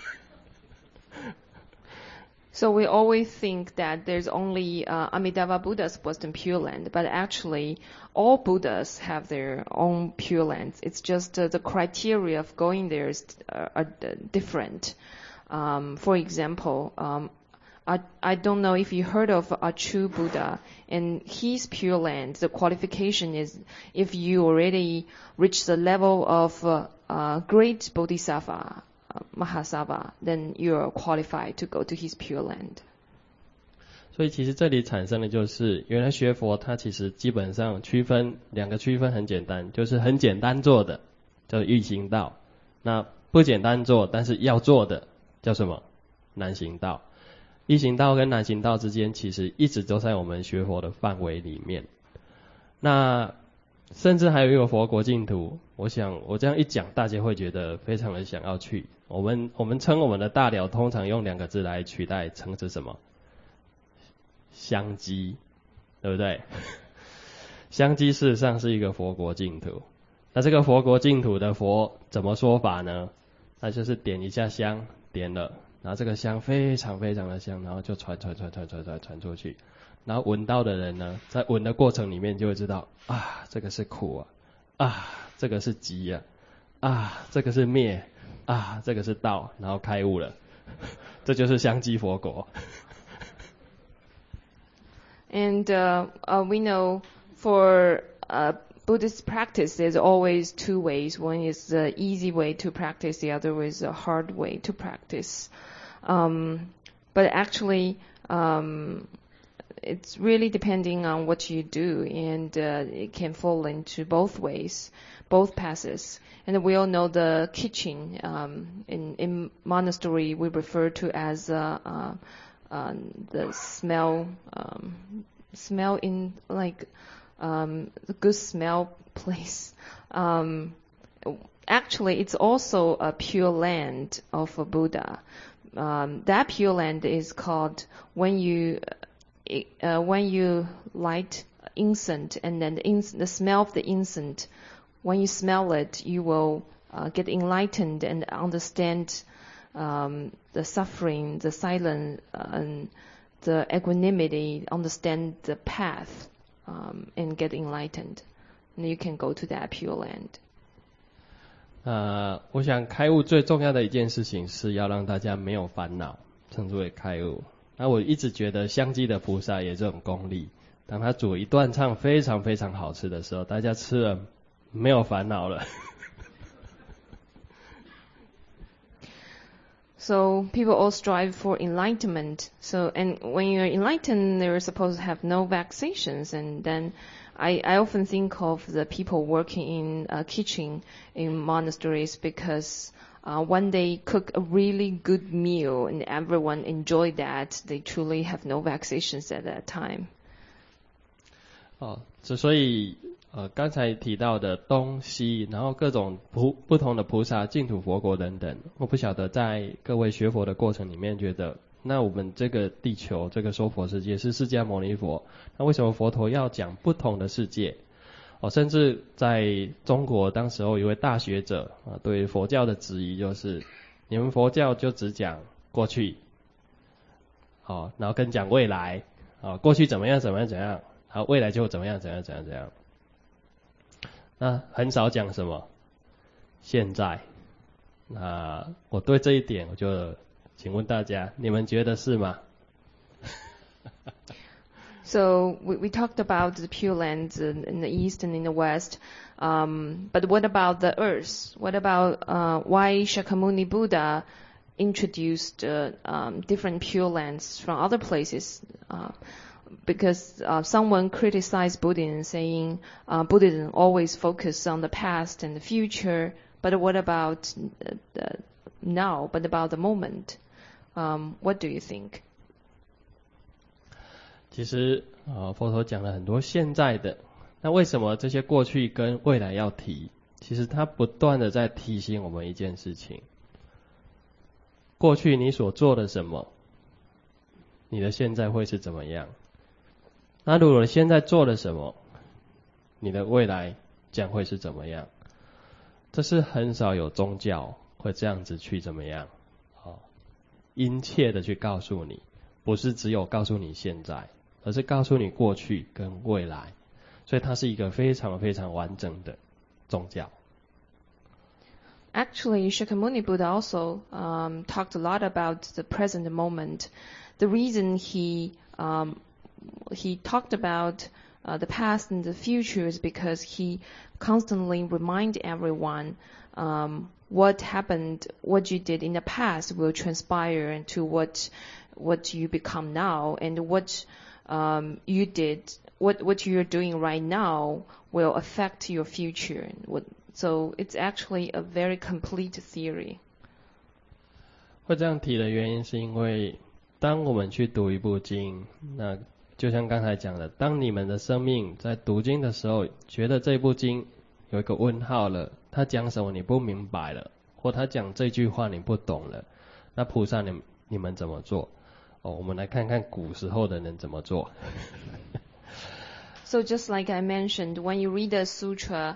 So we always think that there's only uh, Amitabha Buddha's Western Pure Land, but actually all Buddhas have their own Pure Lands. It's just uh, the criteria of going there is uh, are different. Um, for example, um, I, I don't know if you heard of Achu Buddha. In his Pure Land, the qualification is if you already reach the level of uh, uh, great Bodhisattva, uh, Mahasattva, then you're qualified to go to his Pure Land. 所以其实这里产生的就是，原来学佛它其实基本上区分两个区分很简单，就是很简单做的叫欲行道，那不简单做，但是要做的叫什么？难行道。易行道跟难行道之间，其实一直都在我们学佛的范围里面。那甚至还有一个佛国净土，我想我这样一讲，大家会觉得非常的想要去。我们我们称我们的大寮，通常用两个字来取代，称之什么？香积，对不对？香积事实上是一个佛国净土。那这个佛国净土的佛怎么说法呢？那就是点一下香，点了，然后这个香非常非常的香，然后就传传传传传传传出去。然后闻到的人呢，在闻的过程里面就会知道，啊，这个是苦啊，啊，这个是集啊，啊，这个是灭，啊，这个是道，然后开悟了。这就是香积佛国。 And uh, uh, we know for uh, Buddhist practice, there's always two ways. One is the easy way to practice, the other is the hard way to practice. Um, but actually, um, it's really depending on what you do, and uh, it can fall into both ways, both paths. And we all know the kitchen um, in, in monastery we refer to as uh, uh, uh, the smell, um, smell in like um, the good smell place. Um, actually, it's also a pure land of a Buddha. Um, that pure land is called when you uh, when you light incense, and then the, ins- the smell of the incense, when you smell it, you will uh, get enlightened and understand um, the suffering, the silence, uh, and the equanimity, understand the path, um, and get enlightened. And you can go to that pure land. 呃，我想开悟最重要的一件事情是要让大家没有烦恼，称之为开悟。那我一直觉得香积的菩萨也这种功力，当他煮一段唱非常非常好吃的时候，大家吃了没有烦恼了。 So people all strive for enlightenment. So, and when you're enlightened, you're supposed to have no vexations. And then I, I often think of the people working in a kitchen in monasteries because uh, when they cook a really good meal and everyone enjoy that, they truly have no vexations at that time. 哦，之所以呃刚才提到的东西，然后各种菩不同的菩萨、净土、佛国等等，我不晓得在各位学佛的过程里面，觉得那我们这个地球、这个娑婆世界是释迦牟尼佛，那为什么佛陀要讲不同的世界？哦，甚至在中国当时候有一位大学者啊，对佛教的质疑就是，你们佛教就只讲过去，哦，然后跟讲未来，哦，过去怎么样怎么样怎样。好，未来就怎么样怎样怎样怎样。那很少讲什么现在。那我对这一点，我就请问大家，你们觉得是吗？ So we, we talked about the Pure Lands in, in the East and in the West, um, but what about the Earth? What about uh, why Shakyamuni Buddha introduced uh, um, different Pure Lands from other places? Uh, Because uh, someone criticized Buddhism, saying uh, Buddhism always focuses on the past and the future, but what about uh, the now? But about the moment? Um, what do you think? 其实呃，佛陀讲了很多现在的，那为什么这些过去跟未来要提？其实他不断的在提醒我们一件事情：过去你所做的什么，你的现在会是怎么样？那如果现在做了什么，你的未来将会是怎么样？这是很少有宗教会这样子去怎么样，哦，殷切的去告诉你，不是只有告诉你现在，而是告诉你过去跟未来，所以它是一个非常非常完整的宗教。 Actually, Shakyamuni Buddha also um, talked a lot about the present moment. The reason he um, he talked about uh, the past and the future is because he constantly remind everyone um, what happened, what you did in the past will transpire into what what you become now, and what um, you did, what what you're doing right now will affect your future. What So it's actually a very complete theory. 会这样提的原因是因为当我们去读一部经，那就像刚才讲的，当你们的生命在读经的时候觉得这部经有一个问号了，他讲什么你不明白了，或他讲这句话你不懂了，那菩萨你你们怎么做？哦，我们来看看古时候的人怎么做。 So just like I mentioned, when you read a sutra,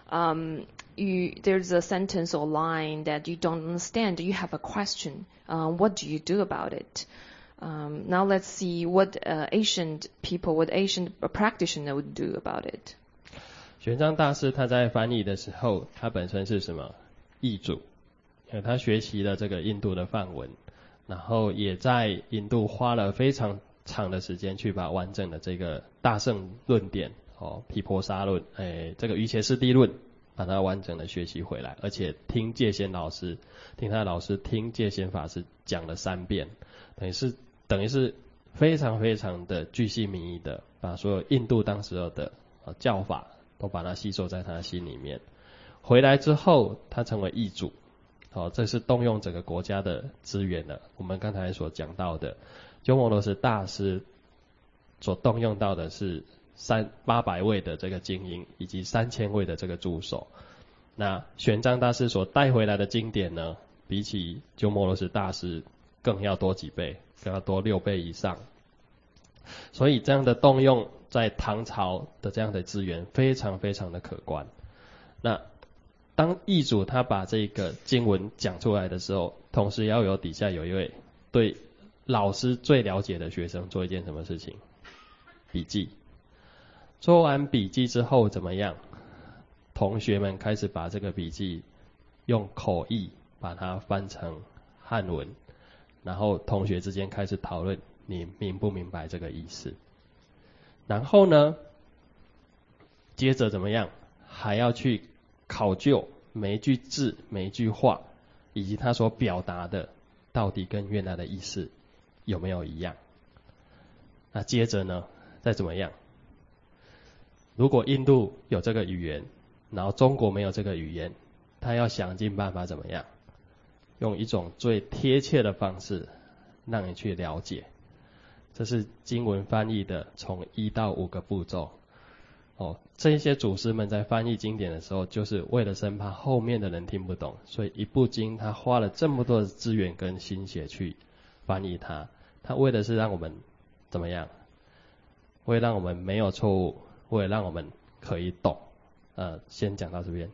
um, you, there's a sentence or line that you don't understand. You have a question. Uh, what do you do about it? Um, now let's see what uh, ancient people, what ancient practitioner would do about it. 玄奘大师他在翻译的时候，他本身是什么译主？因为他学习了这个印度的梵文，然后也在印度花了非常长的时间去把完整的这个大乘论点哦，毗婆沙论，诶，这个瑜伽师地论，把它完整的学习回来，而且听戒仙老师，听他的老师听戒仙法师讲了三遍，等于是等于是非常非常的巨细靡遗的把所有印度当时候的教法都把它吸收在他的心里面。回来之后，他成为译主，哦，这是动用整个国家的资源了。我们刚才所讲到的，鸠摩罗什大师所动用到的是三八百位的这个精英，以及三千位的这个助手。那玄奘大师所带回来的经典呢，比起鸠摩罗什大师更要多几倍，更要多六倍以上。所以这样的动用在唐朝的这样的资源非常非常的可观。那当译主他把这个经文讲出来的时候，同时要有底下有一位对老师最了解的学生做一件什么事情？笔记。做完笔记之后怎么样？同学们开始把这个笔记用口译把它翻成汉文，然后同学之间开始讨论你明不明白这个意思。然后呢，接着怎么样？还要去考究每一句字、每一句话，以及他所表达的到底跟原来的意思有没有一样。那接着呢，再怎么样？如果印度有这个语言，然后中国没有这个语言，他要想尽办法怎么样？用一种最贴切的方式让你去了解。这是经文翻译的从一到五个步骤。哦，这些祖师们在翻译经典的时候，就是为了生怕后面的人听不懂，所以一部经他花了这么多的资源跟心血去翻译它。他为的是让我们怎么样？为了让我们没有错误，为了让我们可以懂。呃，先讲到这边。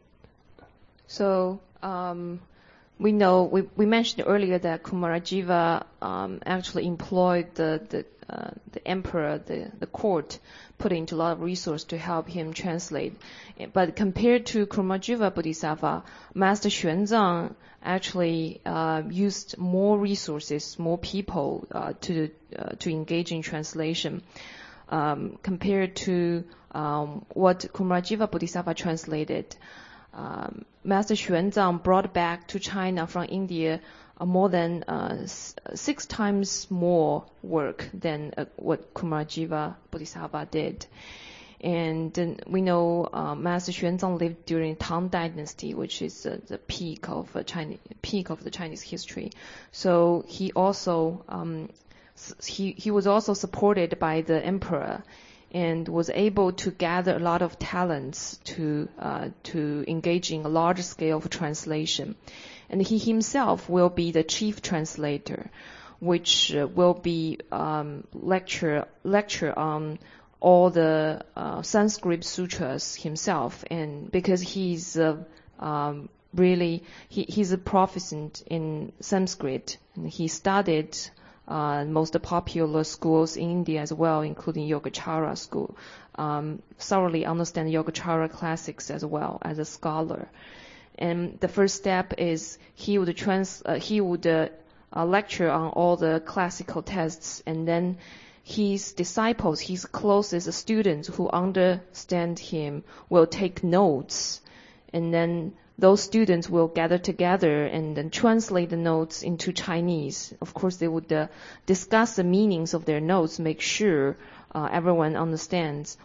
So, um, we know, we, we mentioned earlier that Kumarajiva um, actually employed the, the, uh, the emperor, the, the court, put into a lot of resource to help him translate. But compared to Kumarajiva Bodhisattva, Master Xuanzang actually uh, used more resources, more people uh, to, uh, to engage in translation. Um, compared to um, what Kumarajiva Bodhisattva translated, um, Master Xuanzang brought back to China from India uh, more than uh, s- six times more work than uh, what Kumarajiva Bodhisattva did. And then we know uh, Master Xuanzang lived during Tang Dynasty, which is uh, the peak of uh, Chinese peak of the Chinese history. So he also um, He, he was also supported by the emperor and was able to gather a lot of talents to, uh, to engage in a large scale of translation. And he himself will be the chief translator, which uh, will be um, lecture, lecture on all the uh, Sanskrit sutras himself. And because he's uh, um, really, he, he's a proficient in Sanskrit, and he studied Uh, most popular schools in India as well, including Yogacara school, um, thoroughly understand Yogacara classics as well as a scholar. And the first step is he would trans, uh, he would uh, uh, lecture on all the classical texts, and then his disciples, his closest students who understand him, will take notes, and then those students will gather together and then translate the notes into Chinese. Of course, they would uh, discuss the meanings of their notes, make sure uh, everyone understands.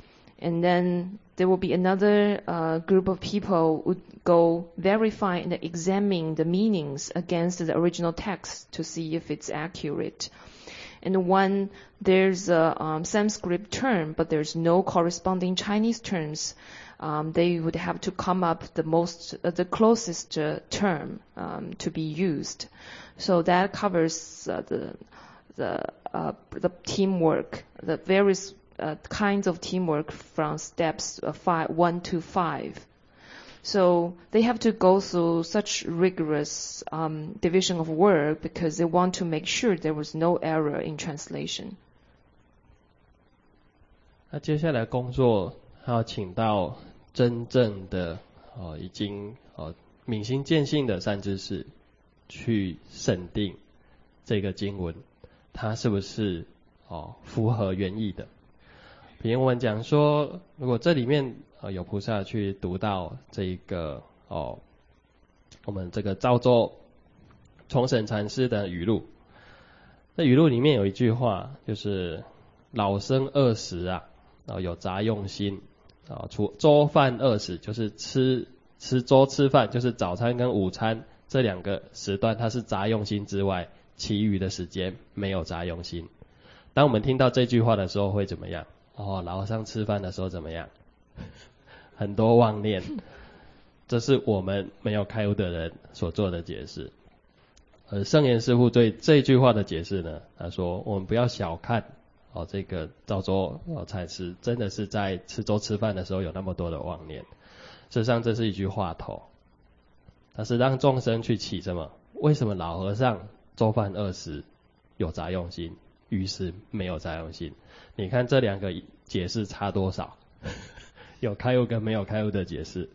And then there will be another uh, group of people would go verify and examine the meanings against the original text to see if it's accurate. And when there's a um, Sanskrit term, but there's no corresponding Chinese terms, um, they would have to come up the most, uh, the closest uh, term um, to be used. So that covers uh, the the uh, the teamwork, the various uh, kinds of teamwork from steps uh, five, one to five. So they have to go through such rigorous um, division of work because they want to make sure there was no error in translation. 那接下来工作还要请到真正的哦已经哦明心见性的善知识去审定这个经文，它是不是哦符合原意的。比如我们讲说，如果这里面呃有菩萨去读到这一个哦，我们这个昭州重审禅师的语录，这语录里面有一句话，就是老生二十啊，然后有杂用心啊，除粥饭二十，就是吃吃粥吃饭，就是早餐跟午餐这两个时段它是杂用心之外，其余的时间没有杂用心。当我们听到这句话的时候会怎么样？哦，老和尚吃饭的时候怎么样？很多妄念，这是我们没有开悟的人所做的解释。而圣严师父对这句话的解释呢，他说我们不要小看哦，这个昭州哦禅师真的是在吃粥吃饭的时候有那么多的妄念。事实上这是一句话头，它是让众生去起什么？为什么老和尚粥饭二十有杂用心，于是没有杂用心？你看这两个解释差多少？有开悟跟没有开悟的解释。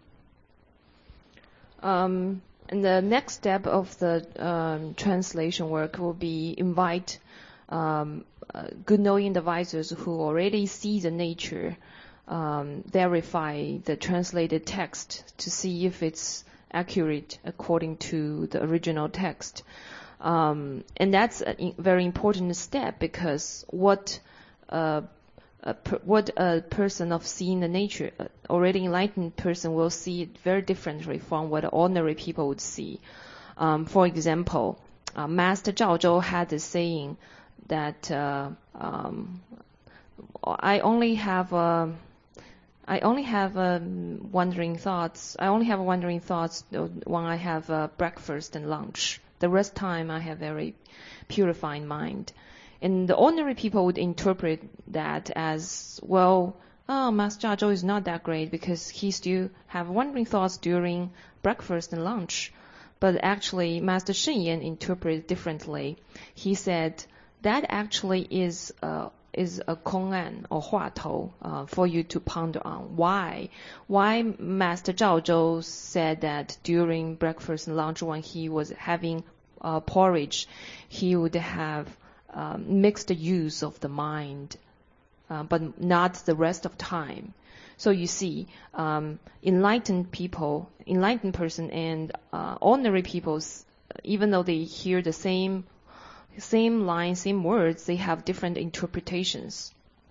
Um, and the next step of the um, translation work will be invite um, uh, good knowing advisors who already see the nature, um, verify the translated text to see if it's accurate according to the original text. Um, and that's a very important step because what uh, a per, what a person of seeing the nature, uh, already enlightened person will see it very differently from what ordinary people would see. Um, for example, uh, Master Zhao Zhou had this saying that uh, um, I only have uh, I only have uh, wandering thoughts. I only have wandering thoughts when I have uh, breakfast and lunch. The rest time I have very purified mind. And the ordinary people would interpret that as, well, oh, Master Zhao Zhou is not that great because he still have wandering thoughts during breakfast and lunch. But actually, Master Shen Yan interpreted differently. He said that actually is a, is a Kong'an or Huatou uh, for you to ponder on. Why? Why Master Zhao Zhou said that during breakfast and lunch when he was having uh, porridge, he would have Um, mixed use of the mind, uh, but not the rest of time. So you see, um, enlightened people, enlightened person and uh, ordinary people, even though they hear the same same line, same words, they have different interpretations.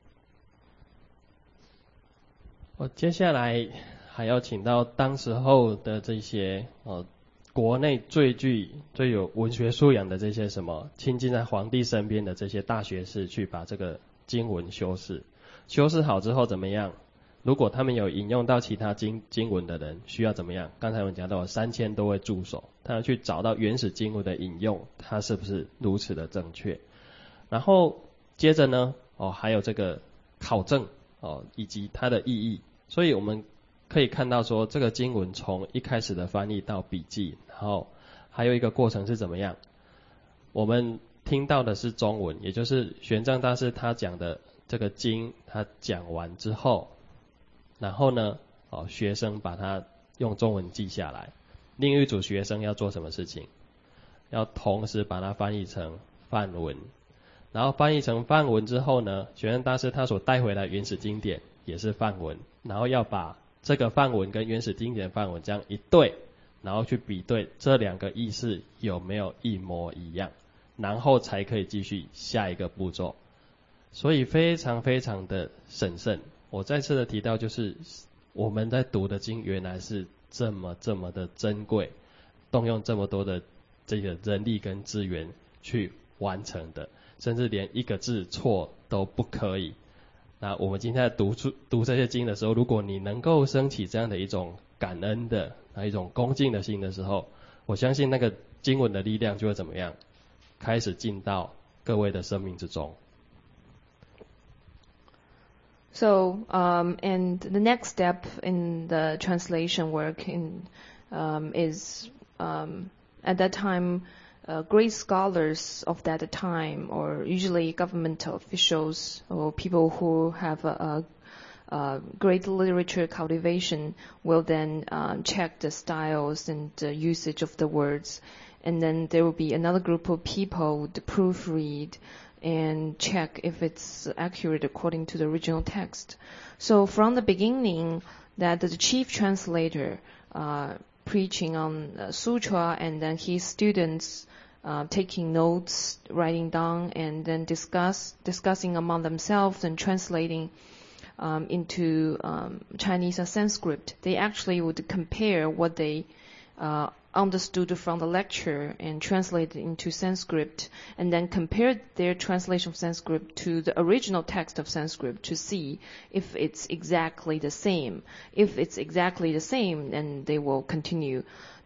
我接下来还要请到当时候的这些哦。国内最具最有文学素养的这些什么亲近在皇帝身边的这些大学士去把这个经文修饰，修饰好之后怎么样？如果他们有引用到其他经经文的人，需要怎么样？刚才我们讲到三千多位助手，他要去找到原始经文的引用，它是不是如此的正确？然后接着呢，哦还有这个考证哦以及它的意义，所以我们可以看到说这个经文从一开始的翻译到笔记，然后还有一个过程是怎么样？我们听到的是中文，也就是玄奘大师他讲的这个经，他讲完之后，然后呢，哦，学生把它用中文记下来。另一组学生要做什么事情？要同时把它翻译成梵文，然后翻译成梵文之后呢，玄奘大师他所带回来原始经典也是梵文，然后要把这个梵文跟原始经典梵文这样一对，然后去比对这两个意思有没有一模一样，然后才可以继续下一个步骤。所以非常非常的审慎， 我再次的提到，就是我们在读的经原来是这么这么的珍贵，动用这么多的这个人力跟资源去完成的，甚至连一个字错都不可以。那我们今天在读出读这些经的时候，如果你能够升起这样的一种感恩的、那一种恭敬的心的时候，我相信那个经文的力量就会怎么样，开始进到各位的生命之中。 So, um, and the next step in the translation work in, um, is um, at that time, uh, great scholars of that time, or usually governmental officials or people who have a, a, a great literature cultivation, will then um, check the styles and the usage of the words, and then there will be another group of people to proofread and check if it's accurate according to the original text. So from the beginning, that the chief translator uh, preaching on uh, sutra, and then his students uh, taking notes, writing down, and then discuss discussing among themselves and translating um, into um, Chinese or Sanskrit. They actually would compare what they uh, understood from the lecture and translate it into Sanskrit, and then compare their translation of Sanskrit to the original text of Sanskrit to see if it's exactly the same. If it's exactly the same, then they will continue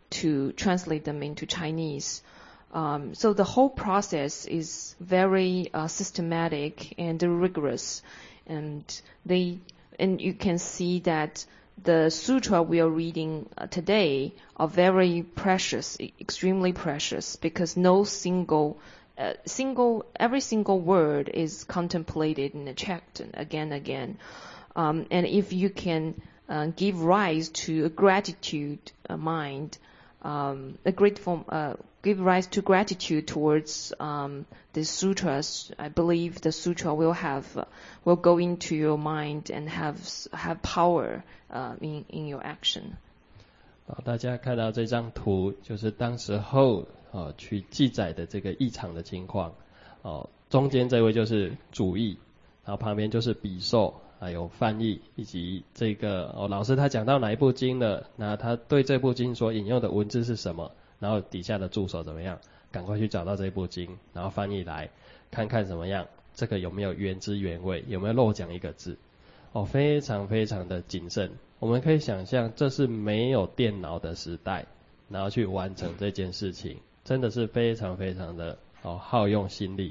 to translate them into Chinese. Um, so the whole process is very uh, systematic and rigorous, and they and you can see that the sutra we are reading uh, today are very precious, extremely precious, because no single, uh, single, every single word is contemplated and checked again and again. Um, and if you can uh, give rise to a gratitude uh, mind, um, a grateful, uh, give rise to gratitude towards um, the sutras, I believe the sutra will have, uh, will go into your mind and have have power uh, in in your action. 好，大家看到这张图，就是当时候呃去记载的这个异常的情况。哦，中间这位就是主译，然后旁边就是笔受，还有翻译，以及这个哦老师他讲到哪一部经了，那他对这部经所引用的文字是什么，然后底下的助手怎么样，赶快去找到这部经，然后翻译来看看怎么样，这个有没有原汁原味，有没有漏讲一个字。哦，非常非常的谨慎。我们可以想象，这是没有电脑的时代，然后去完成这件事情，真的是非常非常的哦耗用心力。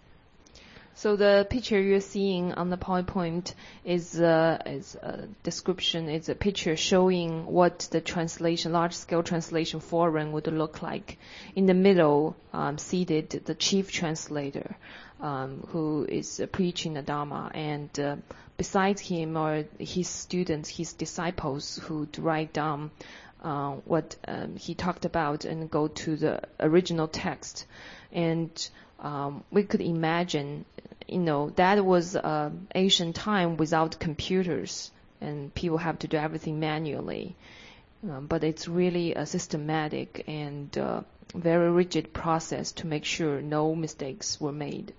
So the picture you're seeing on the PowerPoint is a, is a description, it's a picture showing what the translation, large-scale translation forum would look like. In the middle, um, seated the chief translator, um, who is uh, preaching the Dharma, and uh, beside him are his students, his disciples, who write down uh, what um, he talked about and go to the original text. And um, we could imagine, you know, that was uh, ancient time without computers, and people have to do everything manually. Um, but it's really a systematic and uh, very rigid process to make sure no mistakes were made.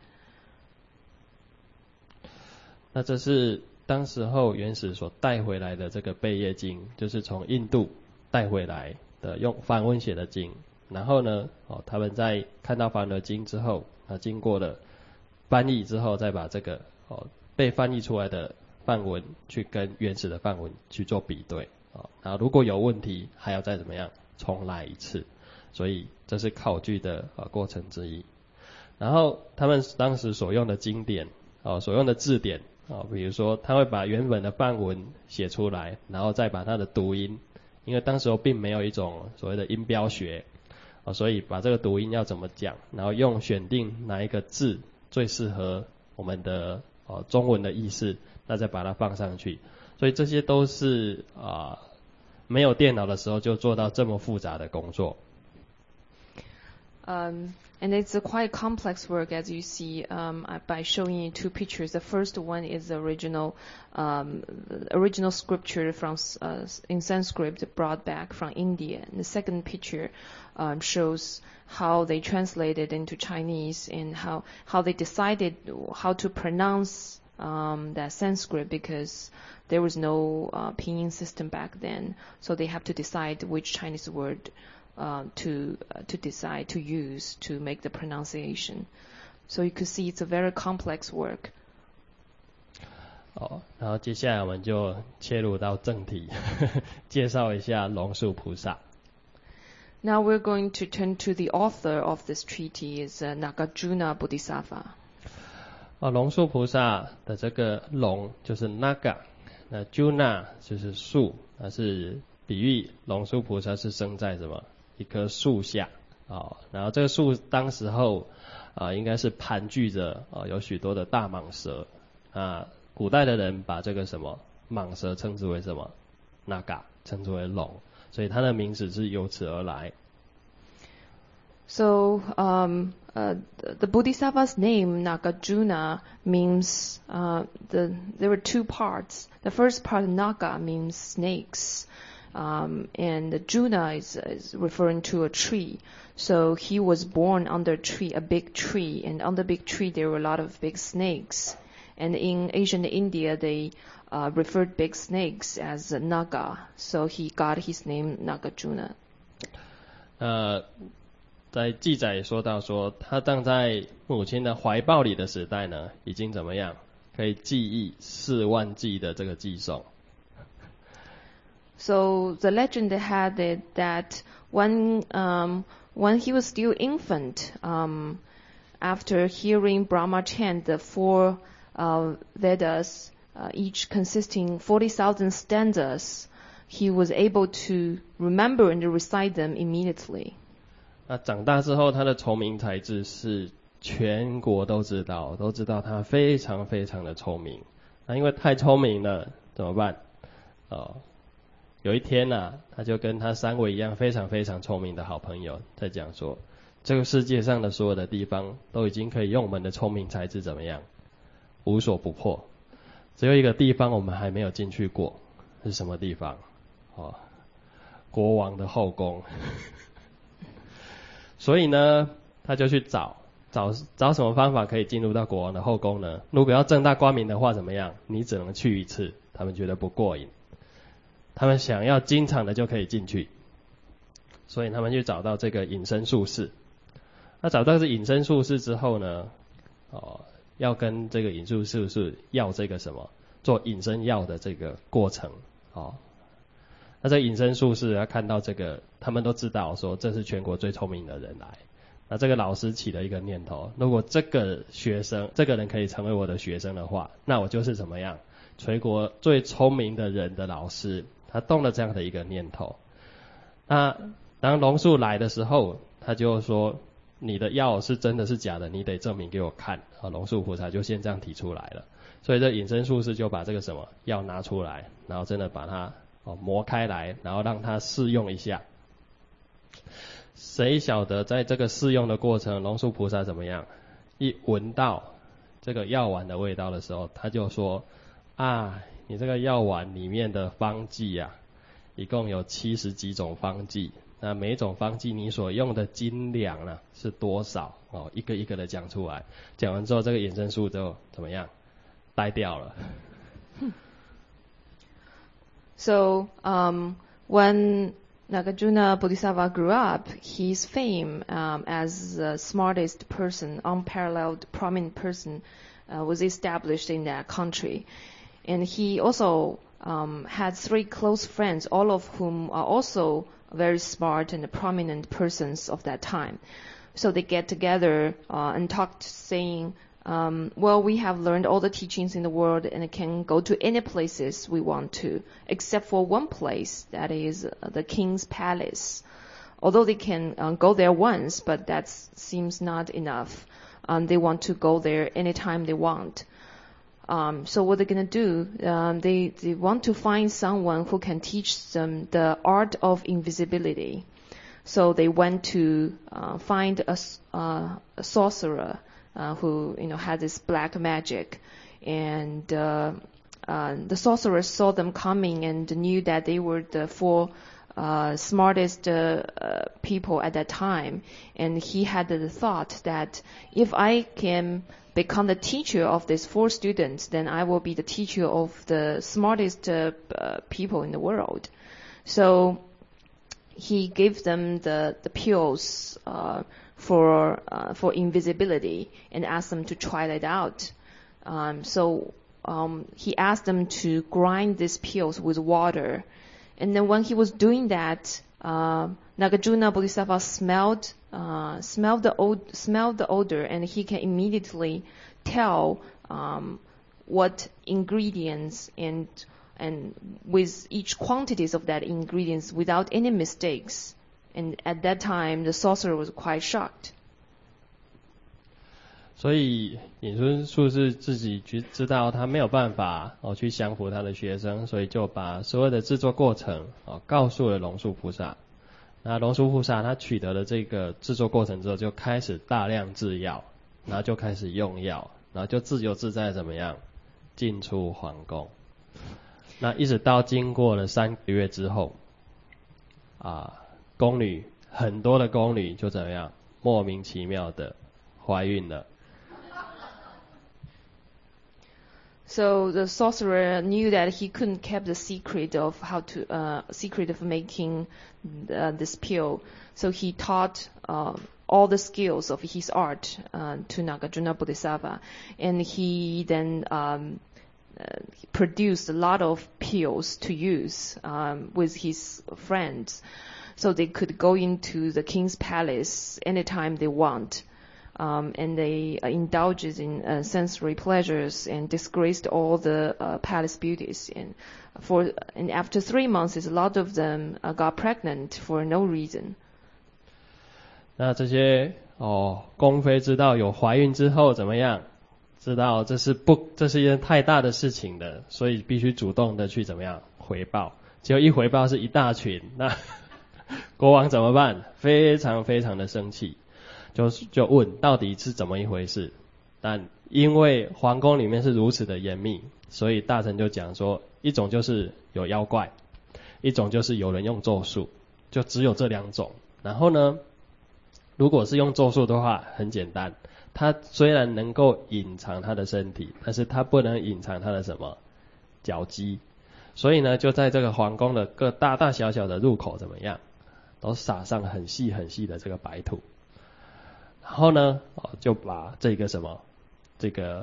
那这是当时候原始所带回来的这个贝叶经，就是从印度带回来的用梵文写的经。然后呢，哦，他们在看到梵文经之后，啊，经过了翻译之后，再把这个哦被翻译出来的梵文去跟原始的梵文去做比对，哦，然后如果有问题，还要再怎么样重来一次。所以这是考据的呃过程之一。然后他们当时所用的经典，哦，所用的字典，哦，比如说他会把原本的梵文写出来，然后再把它的读音，因为当时候并没有一种所谓的音标学。哦，所以把这个读音要怎么讲，然后用选定哪一个字最适合我们的哦中文的意思，那再把它放上去。所以这些都是啊、呃、没有电脑的时候就做到这么复杂的工作。 Um, and it's a quite complex work, as you see um, by showing you two pictures. The first one is the original, um, original scripture from uh, in Sanskrit brought back from India. And the second picture um, shows how they translated into Chinese and how how they decided how to pronounce um, that Sanskrit because there was no uh, pinyin system back then. So they have to decide which Chinese word uh, to uh, to decide to use to make the pronunciation. So you could see it's a very complex work. 哦，然后接下来我们就切入到正题，介绍一下龙树菩萨。 Now we're going to turn to the author of this treaty is uh, Nagarjuna Bodhisattva. 哦，龙树菩萨的这个龙就是 Naga， 那 Juna 就是树，那是比喻龙树菩萨是生在什么一棵树下。哦，然后这个树当时候啊、呃、应该是盘踞着啊、呃、有许多的大蟒蛇啊。古代的人把这个什么蟒蛇称之为什么 Naga， 称之为龙，所以它的名字是由此而来。 So um, uh, the Bodhisattva's name Nagarjuna means uh, the there were two parts. The first part Naga means snakes, um, and the Juna is, is referring to a tree. So he was born under a tree, a big tree, and on the big tree there were a lot of big snakes. And in ancient India, they uh, referred big snakes as Naga, so he got his name Nagarjuna. 呃，在记载也说到说，他当在母亲的怀抱里的时代呢，已经怎么样，可以记忆四万计的这个计诵。 So the legend had it that when um, when he was still infant, um, after hearing Brahma chant the four Uh, Vedas, uh, each consisting forty thousand stanzas, he was able to remember and recite them immediately. 那长大之后，他的聪明才智是全国都知道，都知道他非常非常的聪明。那因为太聪明了，怎么办？哦，有一天呢、啊，他就跟他三位一样非常非常聪明的好朋友在讲说，这个世界上的所有的地方都已经可以用我们的聪明才智怎么样？无所不破，只有一个地方我们还没有进去过，是什么地方？哦，国王的后宫。所以呢，他就去找找找什么方法可以进入到国王的后宫呢？如果要正大光明的话，怎么样？你只能去一次，他们觉得不过瘾，他们想要经常的就可以进去，所以他们去找到这个隐身术士。那找到这隐身术士之后呢，哦。要跟这个隐身术士要这个什么做隐身药的这个过程，哦，那这隐身术士他看到这个，他们都知道说这是全国最聪明的人来，那这个老师起了一个念头，如果这个学生这个人可以成为我的学生的话，那我就是怎么样全国最聪明的人的老师，他动了这样的一个念头。那当龙树来的时候，他就说你的药是真的是假的，你得证明给我看。啊，龙树菩萨就先这样提出来了，所以这隐身术士就把这个什么药拿出来，然后真的把它哦磨开来，然后让他试用一下。谁晓得在这个试用的过程，龙树菩萨怎么样？一闻到这个药丸的味道的时候，他就说啊，你这个药丸里面的方剂啊，一共有七十几种方剂。那每一种方剂你所用的斤两呢是多少？哦，一个一个的讲出来。讲完之后，这个隐身术就怎么样？呆掉了。 So um, when Nagarjuna Bodhisattva grew up, his fame um, as the smartest person, unparalleled, prominent person, uh, was established in that country, and he also um, had three close friends, all of whom are also very smart and prominent persons of that time. So they get together uh, and talk, saying, um, well, we have learned all the teachings in the world and can go to any places we want to, except for one place, that is uh, the king's palace. Although they can uh, go there once, but that seems not enough. Um, they want to go there anytime they want. Um, so what they're going to do, um, they, they want to find someone who can teach them the art of invisibility. So they went to uh, find a, uh, a sorcerer uh, who, you know, had this black magic. And uh, uh, the sorcerer saw them coming and knew that they were the four uh, smartest uh, uh, people at that time, and he had the thought that if I can become the teacher of these four students, then I will be the teacher of the smartest uh, uh, people in the world. So he gave them the the pills uh, for uh, for invisibility and asked them to try that out. Um, so um, he asked them to grind these pills with water, and then when he was doing that, uh, Nagarjuna Bodhisattva smelled uh, smelled the od- smelled the odor, and he can immediately tell um, what ingredients and and with each quantities of that ingredients without any mistakes. And at that time, the sorcerer was quite shocked. 所以尹孙术士自己知道他没有办法哦去降服他的学生，所以就把所有的制作过程哦告诉了龙树菩萨。那龙树菩萨他取得了这个制作过程之后，就开始大量制药，然后就开始用药，然后就自由自在怎么样进出皇宫。那一直到经过了三个月之后，啊，宫女很多的宫女就怎么样莫名其妙的怀孕了。 So the sorcerer knew that he couldn't keep the secret of how to uh, secret of making uh, this pill. So he taught uh, all the skills of his art uh, to Nagarjuna Bodhisattva, and he then um, uh, produced a lot of pills to use um, with his friends, so they could go into the king's palace anytime they want. Um, and they uh, indulged in uh, sensory pleasures and disgraced all the uh, palace beauties. And for and after three months, a lot of them uh, got pregnant for no reason. 那这些哦，宫妃知道有怀孕之后怎么样？知道这是不，这是一件太大的事情的，所以必须主动的去怎么样回报。结果一回报是一大群，那国王怎么办？非常非常的生气。就就问到底是怎么一回事，但因为皇宫里面是如此的严密，所以大臣就讲说，一种就是有妖怪，一种就是有人用咒术，就只有这两种。然后呢，如果是用咒术的话，很简单，他虽然能够隐藏他的身体，但是他不能隐藏他的什么脚迹，所以呢，就在这个皇宫的各大大小小的入口怎么样，都撒上很细很细的这个白土。然后呢，哦，就把这个什么，这个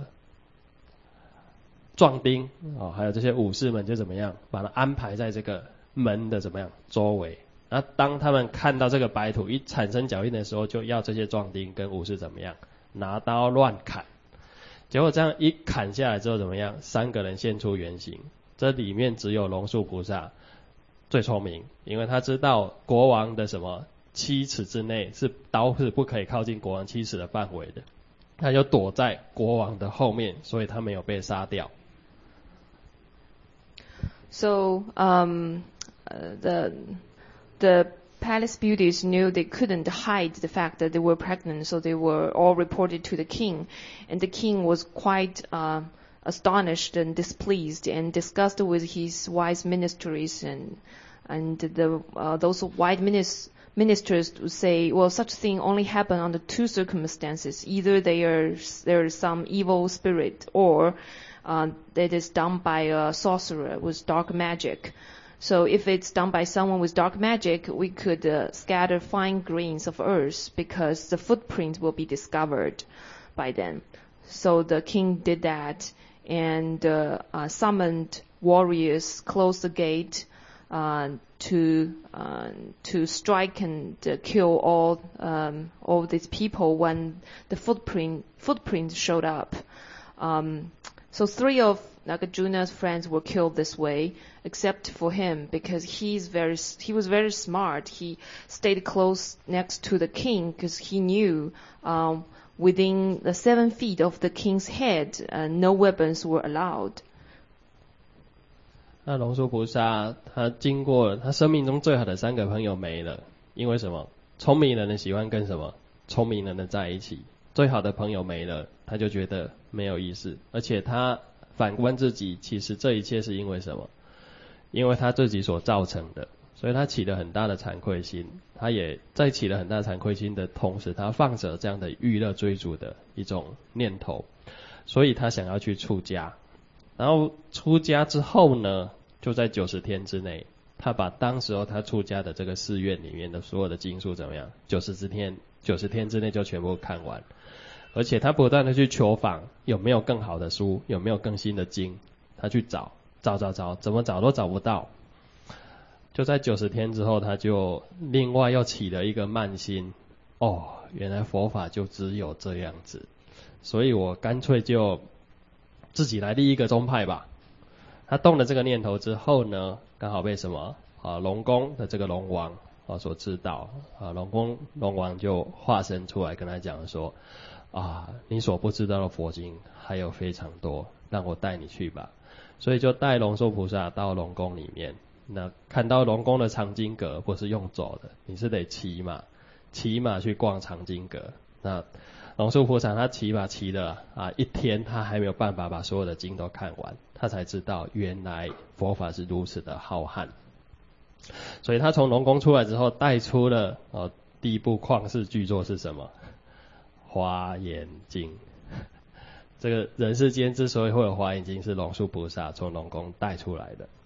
壮丁哦，还有这些武士们就怎么样，把它安排在这个门的怎么样周围。那当他们看到这个白土一产生脚印的时候，就要这些壮丁跟武士怎么样，拿刀乱砍。结果这样一砍下来之后怎么样，三个人现出原形。这里面只有龙树菩萨最聪明，因为他知道国王的什么。七尺之内是刀是不可以靠近国王七尺的范围的，他就躲在国王的后面，所以他没有被杀掉。 So um, uh, the the palace beauties knew they couldn't hide the fact that they were pregnant, so they were all reported to the king, and the king was quite uh, astonished and displeased and discussed with his wise ministers and and the uh, those wise ministers. Ministers to say, well, such thing only happen under two circumstances. Either they are, there is some evil spirit, or uh, that is done by a sorcerer with dark magic. So if it's done by someone with dark magic, we could uh, scatter fine grains of earth because the footprint will be discovered by then. So the king did that and uh, uh, summoned warriors, closed the gate, uh, to uh, to strike and uh, kill all um, all these people when the footprint footprint showed up. Um, so three of Nagarjuna's friends were killed this way, except for him because he's very he was very smart. He stayed close next to the king because he knew um, within the seven feet of the king's head, uh, no weapons were allowed. 那龙树菩萨他经过他生命中最好的三个朋友没了，因为什么？聪明人喜欢跟什么？聪明人的在一起。最好的朋友没了，他就觉得没有意思，而且他反观自己，其实这一切是因为什么？因为他自己所造成的。 所以他起了很大的惭愧心，他也在起了很大的惭愧心的同时，他放着这样的欲乐追逐的一种念头，所以他想要去出家。然后出家之后呢，就在九十天之内，他把当时候他出家的这个寺院里面的所有的经书怎么样，九十天九十天之内就全部看完，而且他不断的去求访有没有更好的书，有没有更新的经，他去找找找找，怎么找都找不到。就在九十天之后，他就另外又起了一个慢心，哦，原来佛法就只有这样子，所以我干脆就自己来立一个宗派吧。他动了这个念头之后呢，刚好被什么啊龙宫的这个龙王啊所知道啊，龙宫龙王就化身出来跟他讲说啊，你所不知道的佛经还有非常多，让我带你去吧。所以就带龙树菩萨到龙宫里面。那看到龙宫的藏经阁不是用走的，你是得骑马，骑马去逛藏经阁。那龙树菩萨他骑马骑了啊一天，他还没有办法把所有的经都看完，他才知道原来佛法是如此的浩瀚。所以他从龙宫出来之后，带出了呃第一部旷世巨作是什么？华严经。这个人世间之所以会有华严经，是龙树菩萨从龙宫带出来的。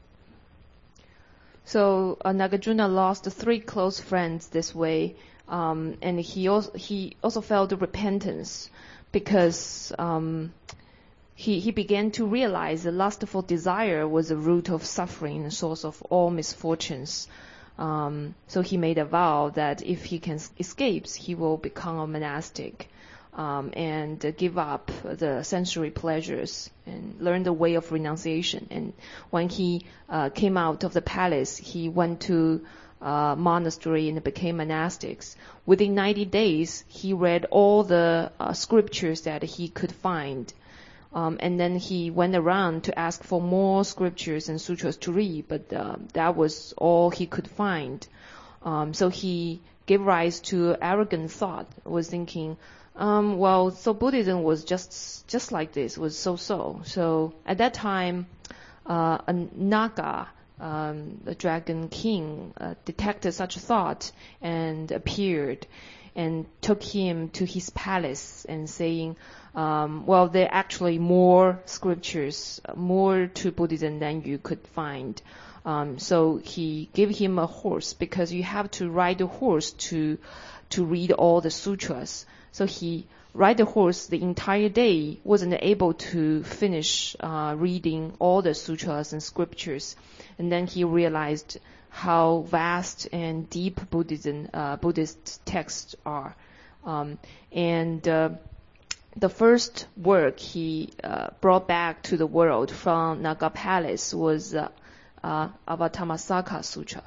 So uh, Nagarjuna lost three close friends this way, um, and he also he also felt repentance because um, he he began to realize that lustful desire was the root of suffering and source of all misfortunes. Um, so he made a vow that if he can escape, he will become a monastic. Um, and uh, give up the sensory pleasures and learn the way of renunciation. And when he uh, came out of the palace, he went to a monastery and became monastics. Within ninety days, he read all the uh, scriptures that he could find. Um, and then he went around to ask for more scriptures and sutras to read, but uh, that was all he could find. Um, so he gave rise to arrogant thought, was thinking, Um, well, so Buddhism was just just like this, was so-so. So at that time, uh, a Naga, um, the dragon king, uh, detected such a thought and appeared and took him to his palace and saying, um, well, there are actually more scriptures, more to Buddhism than you could find. Um, so he gave him a horse because you have to ride a horse to to read all the sutras. So he ride the horse the entire day, wasn't able to finish uh, reading all the sutras and scriptures. And then he realized how vast and deep Buddhism, uh, Buddhist texts are. Um, and uh, the first work he uh, brought back to the world from Naga Palace was uh, uh, Avatamsaka Sutra.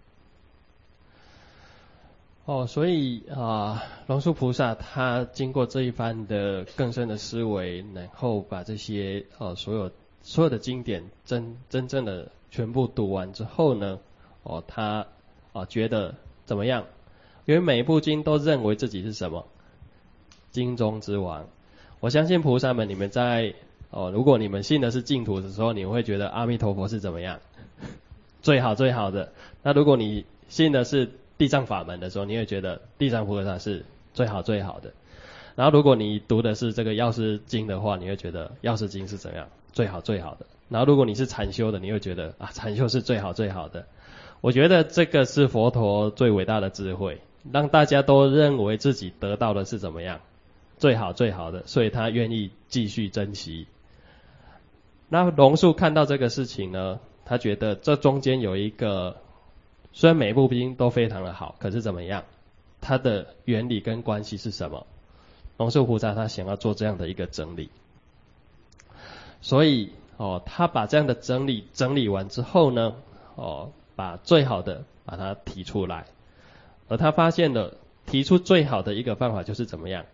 哦，所以啊，龙树菩萨他经过这一番的更深的思维，然后把这些呃所有所有的经典真真正的全部读完之后呢，哦，他啊觉得怎么样？因为每一部经都认为自己是什么经中之王。我相信菩萨们，你们在哦，如果你们信的是净土的时候，你们会觉得阿弥陀佛是怎么样？最好最好的。那如果你信的是地藏法门的时候，你会觉得地藏菩萨是最好最好的。然后如果你读的是这个药师经的话，你会觉得药师经是怎样最好最好的。然后如果你是禅修的，你会觉得啊禅修是最好最好的。我觉得这个是佛陀最伟大的智慧，让大家都认为自己得到的是怎么样最好最好的，所以他愿意继续珍惜。那龙树看到这个事情呢，他觉得这中间有一个，虽然每一部经都非常的好，可是怎么样？它的原理跟关系是什么？龙树菩萨他想要做这样的一个整理，所以哦，他把这样的整理整理完之后呢，哦，把最好的把它提出来，而他发现了提出最好的一个方法就是怎么样？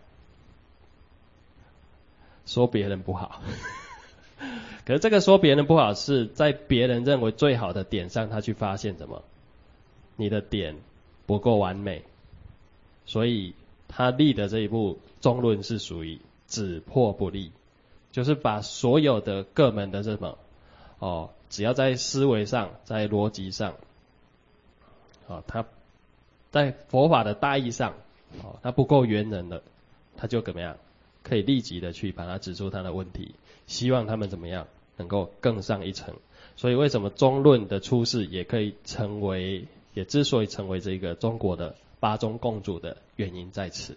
说别人不好。可是这个说别人不好是在别人认为最好的点上，他去发现什么？你的点不够完美，所以他立的这一部中论是属于只破不立，就是把所有的各门的什么哦，只要在思维上、在逻辑上啊，他在佛法的大义上，哦，他不够圆人了，他就怎么样，可以立即的去把它指出他的问题，希望他们怎么样能够更上一层。所以为什么中论的出世也可以成为，也之所以成为这个中国的八宗共主的原因在此。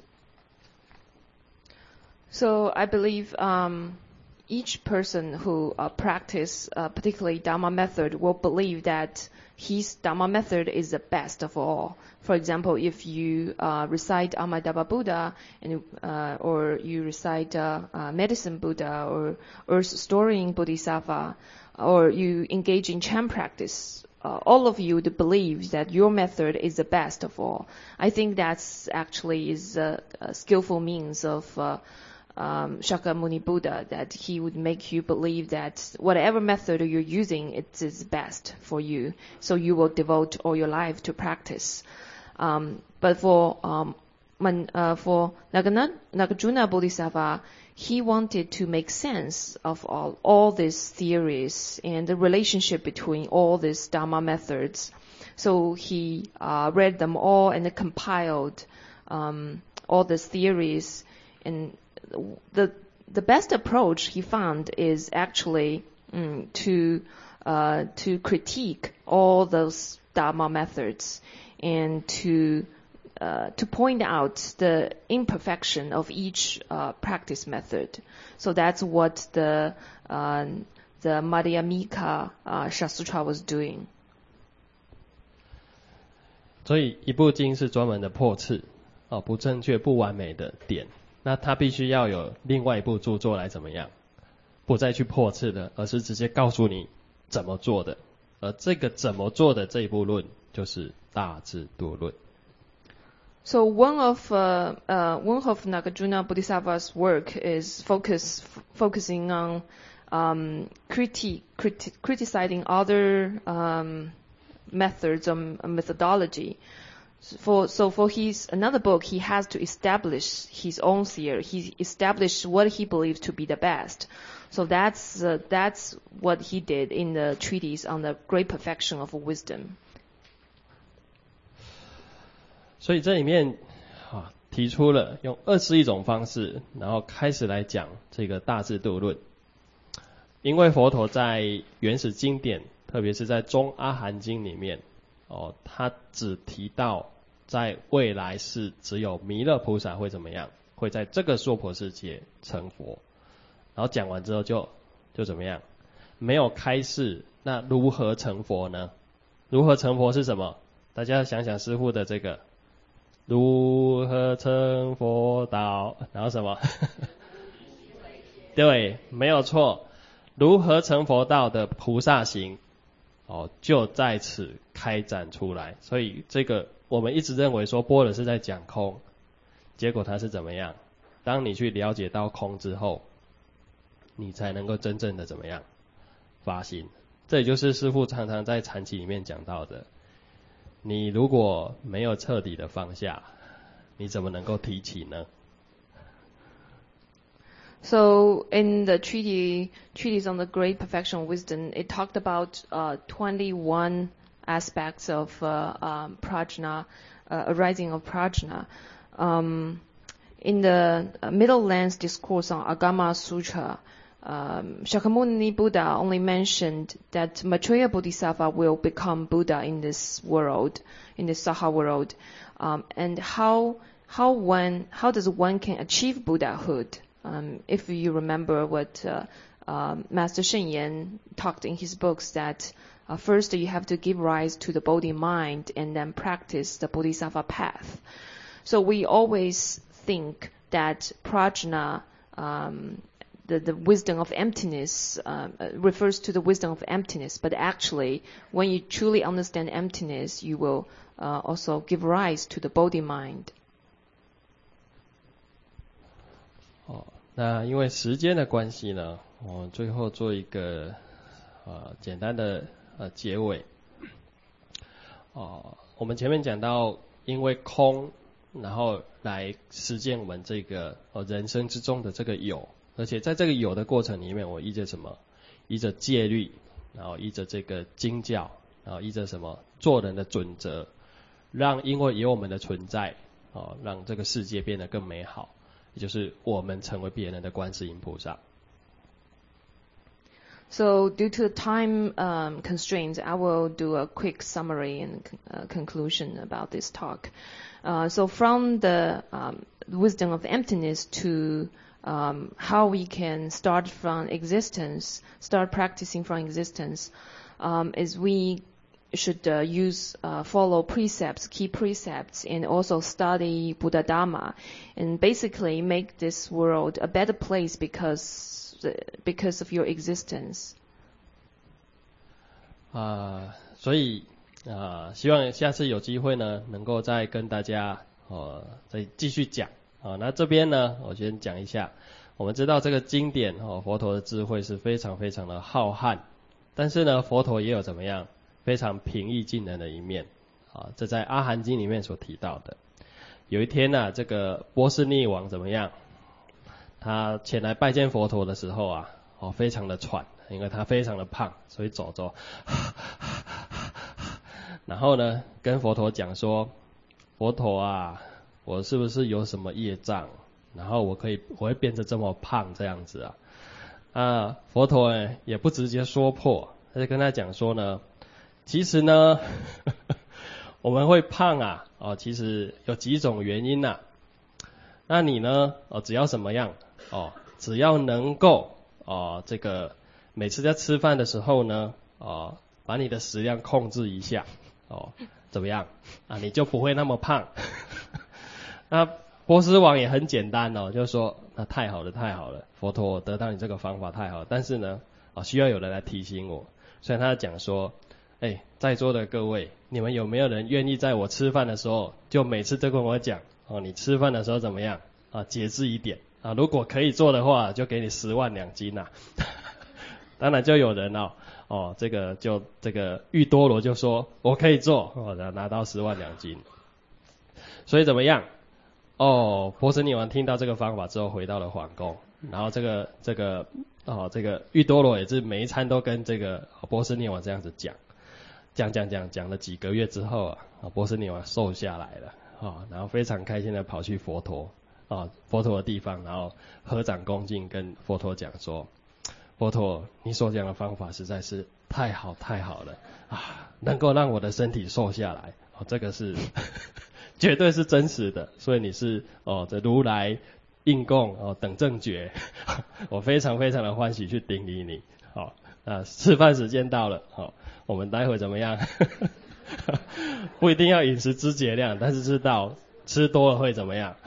So I believe um, each person who uh, practice uh, particularly Dharma method will believe that his Dharma method is the best of all. For example, if you uh, recite Amitabha Buddha and, uh, or you recite uh, uh, Medicine Buddha or Earth Storing Bodhisattva, or you engage in Chan practice, uh, all of you would believe that your method is the best of all. I think that's actually is a, a skillful means of uh, Um, Shakyamuni Buddha, that he would make you believe that whatever method you're using, it is best for you. So you will devote all your life to practice. Um, but for um, man, uh, for Nagarjuna Bodhisattva, he wanted to make sense of all, all these theories and the relationship between all these Dharma methods. So he uh, read them all and compiled um, all these theories. And the the best approach he found is actually um, to uh, to critique all those Dharma methods and to uh, to point out the imperfection of each uh, practice method. So that's what the uh, the Madhyamika uh, Shasutra was doing. 所以一部经是专门的破次，哦，不正确、不完美的点。那他必须要有另外一部著作来怎么样，不再去破次的，而是直接告诉你怎么做的。而这个怎么做的这一部论，就是大智度论。 So one of uh, uh, one of Nagarjuna Bodhisattva's work is focus f- focusing on um, critique, criti- criticizing other um, methods or methodology. For, so for his another book, he has to establish his own theory. He established what he believes to be the best. So that's uh, that's what he did in the treatise on the great perfection of wisdom. 所以这里面啊提出了用二十一种方式，然后开始来讲这个大智度论。因为佛陀在原始经典，特别是在中阿含经里面，哦，他只提到在未来是只有弥勒菩萨会怎么样，会在这个娑婆世界成佛。然后讲完之后就就怎么样，没有开示，那如何成佛呢？如何成佛是什么？大家想想师父的这个如何成佛道，然后什么？对，没有错。如何成佛道的菩萨行，哦，就在此开展出来。所以这个我们一直认为说般若是在讲空，结果它是怎么样？当你去了解到空之后，你才能够真正的怎么样发心。这也就是师父常常在禅期里面讲到的，你如果没有彻底的放下，你怎么能够提起呢？ So in the treaty, treatise on the great perfection of wisdom, it talked about uh, twenty-one aspects of uh, um, prajna, uh, arising of prajna. Um, in the Middle Length Discourse on Agama Sutra, um, Shakyamuni Buddha only mentioned that Maitreya Bodhisattva will become Buddha in this world, in this Saha world, um, and how how one how does one can achieve Buddhahood. Um, if you remember what uh, uh, Master Shen Yan talked in his books, that uh, first you have to give rise to the Bodhi mind and then practice the Bodhisattva path. So we always think that prajna, um, the, the wisdom of emptiness, uh, refers to the wisdom of emptiness. But actually, when you truly understand emptiness, you will uh, also give rise to the Bodhi mind. 哦，那因为时间的关系呢，我最后做一个呃简单的呃结尾。哦，我们前面讲到，因为空，然后来实践我们这个呃人生之中的这个有，而且在这个有的过程里面，我依着什么？依着戒律，然后依着这个经教，然后依着什么做人的准则， 让因为有我们的存在，哦，让这个世界变得更美好，也就是我们成为别人的观世音菩萨。 So due to time um, constraints, I will do a quick summary and uh, conclusion about this talk. Uh, so from the um, wisdom of emptiness to um, how we can start from existence, start practicing from existence, um, is we should uh, use, uh, follow precepts, key precepts, and also study Buddha Dharma, and basically make this world a better place because.Because of your existence. 啊、呃，所以啊、呃，希望下次有机会呢，能够再跟大家哦再继续讲啊、哦。那这边呢，我先讲一下。我们知道这个经典哦，佛陀的智慧是非常非常的浩瀚，但是呢，佛陀也有怎么样非常平易近人的一面啊。这在阿含经里面所提到的。有一天呢、啊，这个波斯匿王怎么样？他前来拜见佛陀的时候啊，哦，非常的喘，因为他非常的胖，所以走走，然后呢，跟佛陀讲说，佛陀啊，我是不是有什么业障，然后我可以我会变得这么胖这样子啊？啊，佛陀呢也不直接说破，他就跟他讲说呢，其实呢，我们会胖啊，哦，其实有几种原因呐。那你呢，哦，只要怎么样？哦，只要能够哦，这个每次在吃饭的时候呢，哦，把你的食量控制一下，哦，怎么样啊？你就不会那么胖。那波斯王也很简单哦，就说那太好了，太好了，佛陀得到你这个方法太好了，但是呢，哦，需要有人来提醒我，所以他讲说，哎，在座的各位，你们有没有人愿意在我吃饭的时候，就每次都跟我讲，哦，你吃饭的时候怎么样啊？节制一点。啊，如果可以做的话，就给你十万两金呐、啊。当然就有人哦，哦，这个就这个玉多罗就说我可以做，哦，然后拿到十万两金。所以怎么样？哦，波斯匿王听到这个方法之后，回到了皇宫，然后这个这个哦，这个玉多罗也是每一餐都跟这个波斯匿王这样子讲，讲讲讲讲了几个月之后啊，波斯匿王瘦下来了，哦，然后非常开心的跑去佛陀。啊，佛陀的地方，然后合掌恭敬跟佛陀讲说，佛陀，你所讲的方法实在是太好太好了啊，能够让我的身体瘦下来，哦，这个是绝对是真实的，所以你是哦这如来应供哦等正觉，我非常非常的欢喜去顶礼你。好、哦，那吃饭时间到了，好、哦，我们待会怎么样？不一定要饮食之节量，但是知道吃多了会怎么样？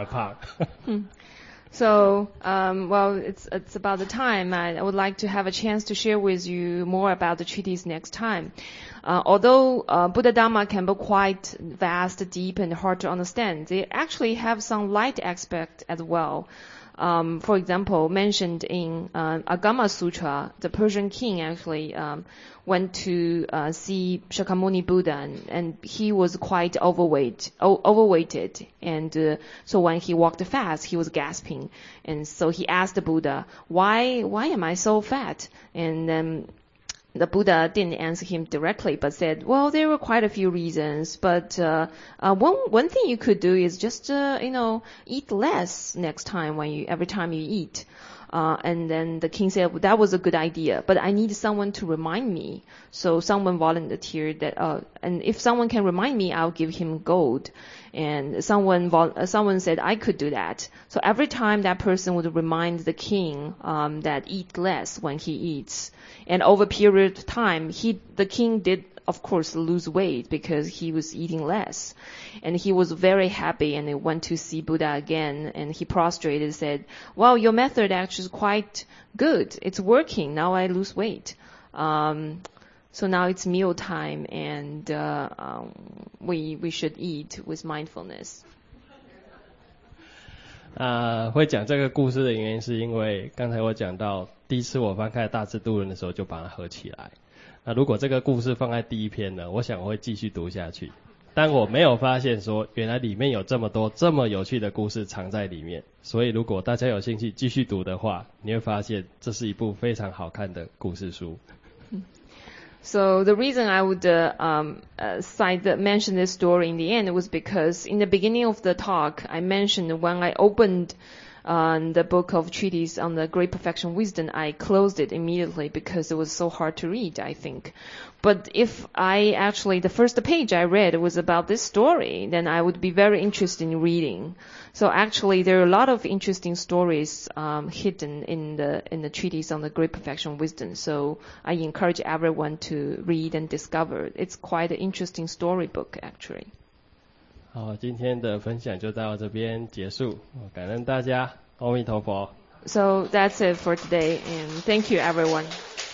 So, um, well, it's it's about the time. I, I would like to have a chance to share with you more about the treatise next time. Uh, although uh, Buddha Dharma can be quite vast, deep, and hard to understand, they actually have some light aspect as well. Um, for example, mentioned in uh, Agama Sutra, the Persian king actually um, went to uh, see Shakyamuni Buddha, and, and he was quite overweight, o- overweighted, and uh, so when he walked fast, he was gasping, and so he asked the Buddha, "Why, why am I so fat?" And then the Buddha didn't answer him directly, but said, well, there were quite a few reasons, but uh, uh, one one thing you could do is just, uh, you know, eat less next time when you every time you eat. Uh, and then the king said, well, that was a good idea, but I need someone to remind me. So someone volunteered that, uh, and if someone can remind me, I'll give him gold. And someone vol- uh, someone said I could do that. So every time that person would remind the king um, that eat less when he eats. And over a period of time, he the king did, of course, lose weight because he was eating less. And he was very happy, and he went to see Buddha again, and he prostrated and said, well, your method actually is quite good. It's working. Now I lose weight. Um, so now it's meal time, and uh, um, we we should eat with mindfulness. 啊，会讲这个故事的原因是因为刚才我讲到第一次我翻开大智度论的时候就把它合起来。那如果这个故事放在第一篇呢，我想我会继续读下去。但我没有发现说原来里面有这么多这么有趣的故事藏在里面，所以如果大家有兴趣继续读的话，你会发现这是一部非常好看的故事书。 So the reason I would uh, um, uh, cite the, mention this story in the end was because in the beginning of the talk, I mentioned when I opened uh, the book of treatise on the Great Perfection Wisdom, I closed it immediately because it was so hard to read, I think. But if I actually, the first page I read was about this story, then I would be very interested in reading. So actually, there are a lot of interesting stories um, hidden in the in the treatise on the Great Perfection Wisdom. So I encourage everyone to read and discover. It's quite an interesting storybook, actually. 好，今天的分享就到这边结束，感恩大家，阿弥陀佛。 So that's it for today, and thank you, everyone.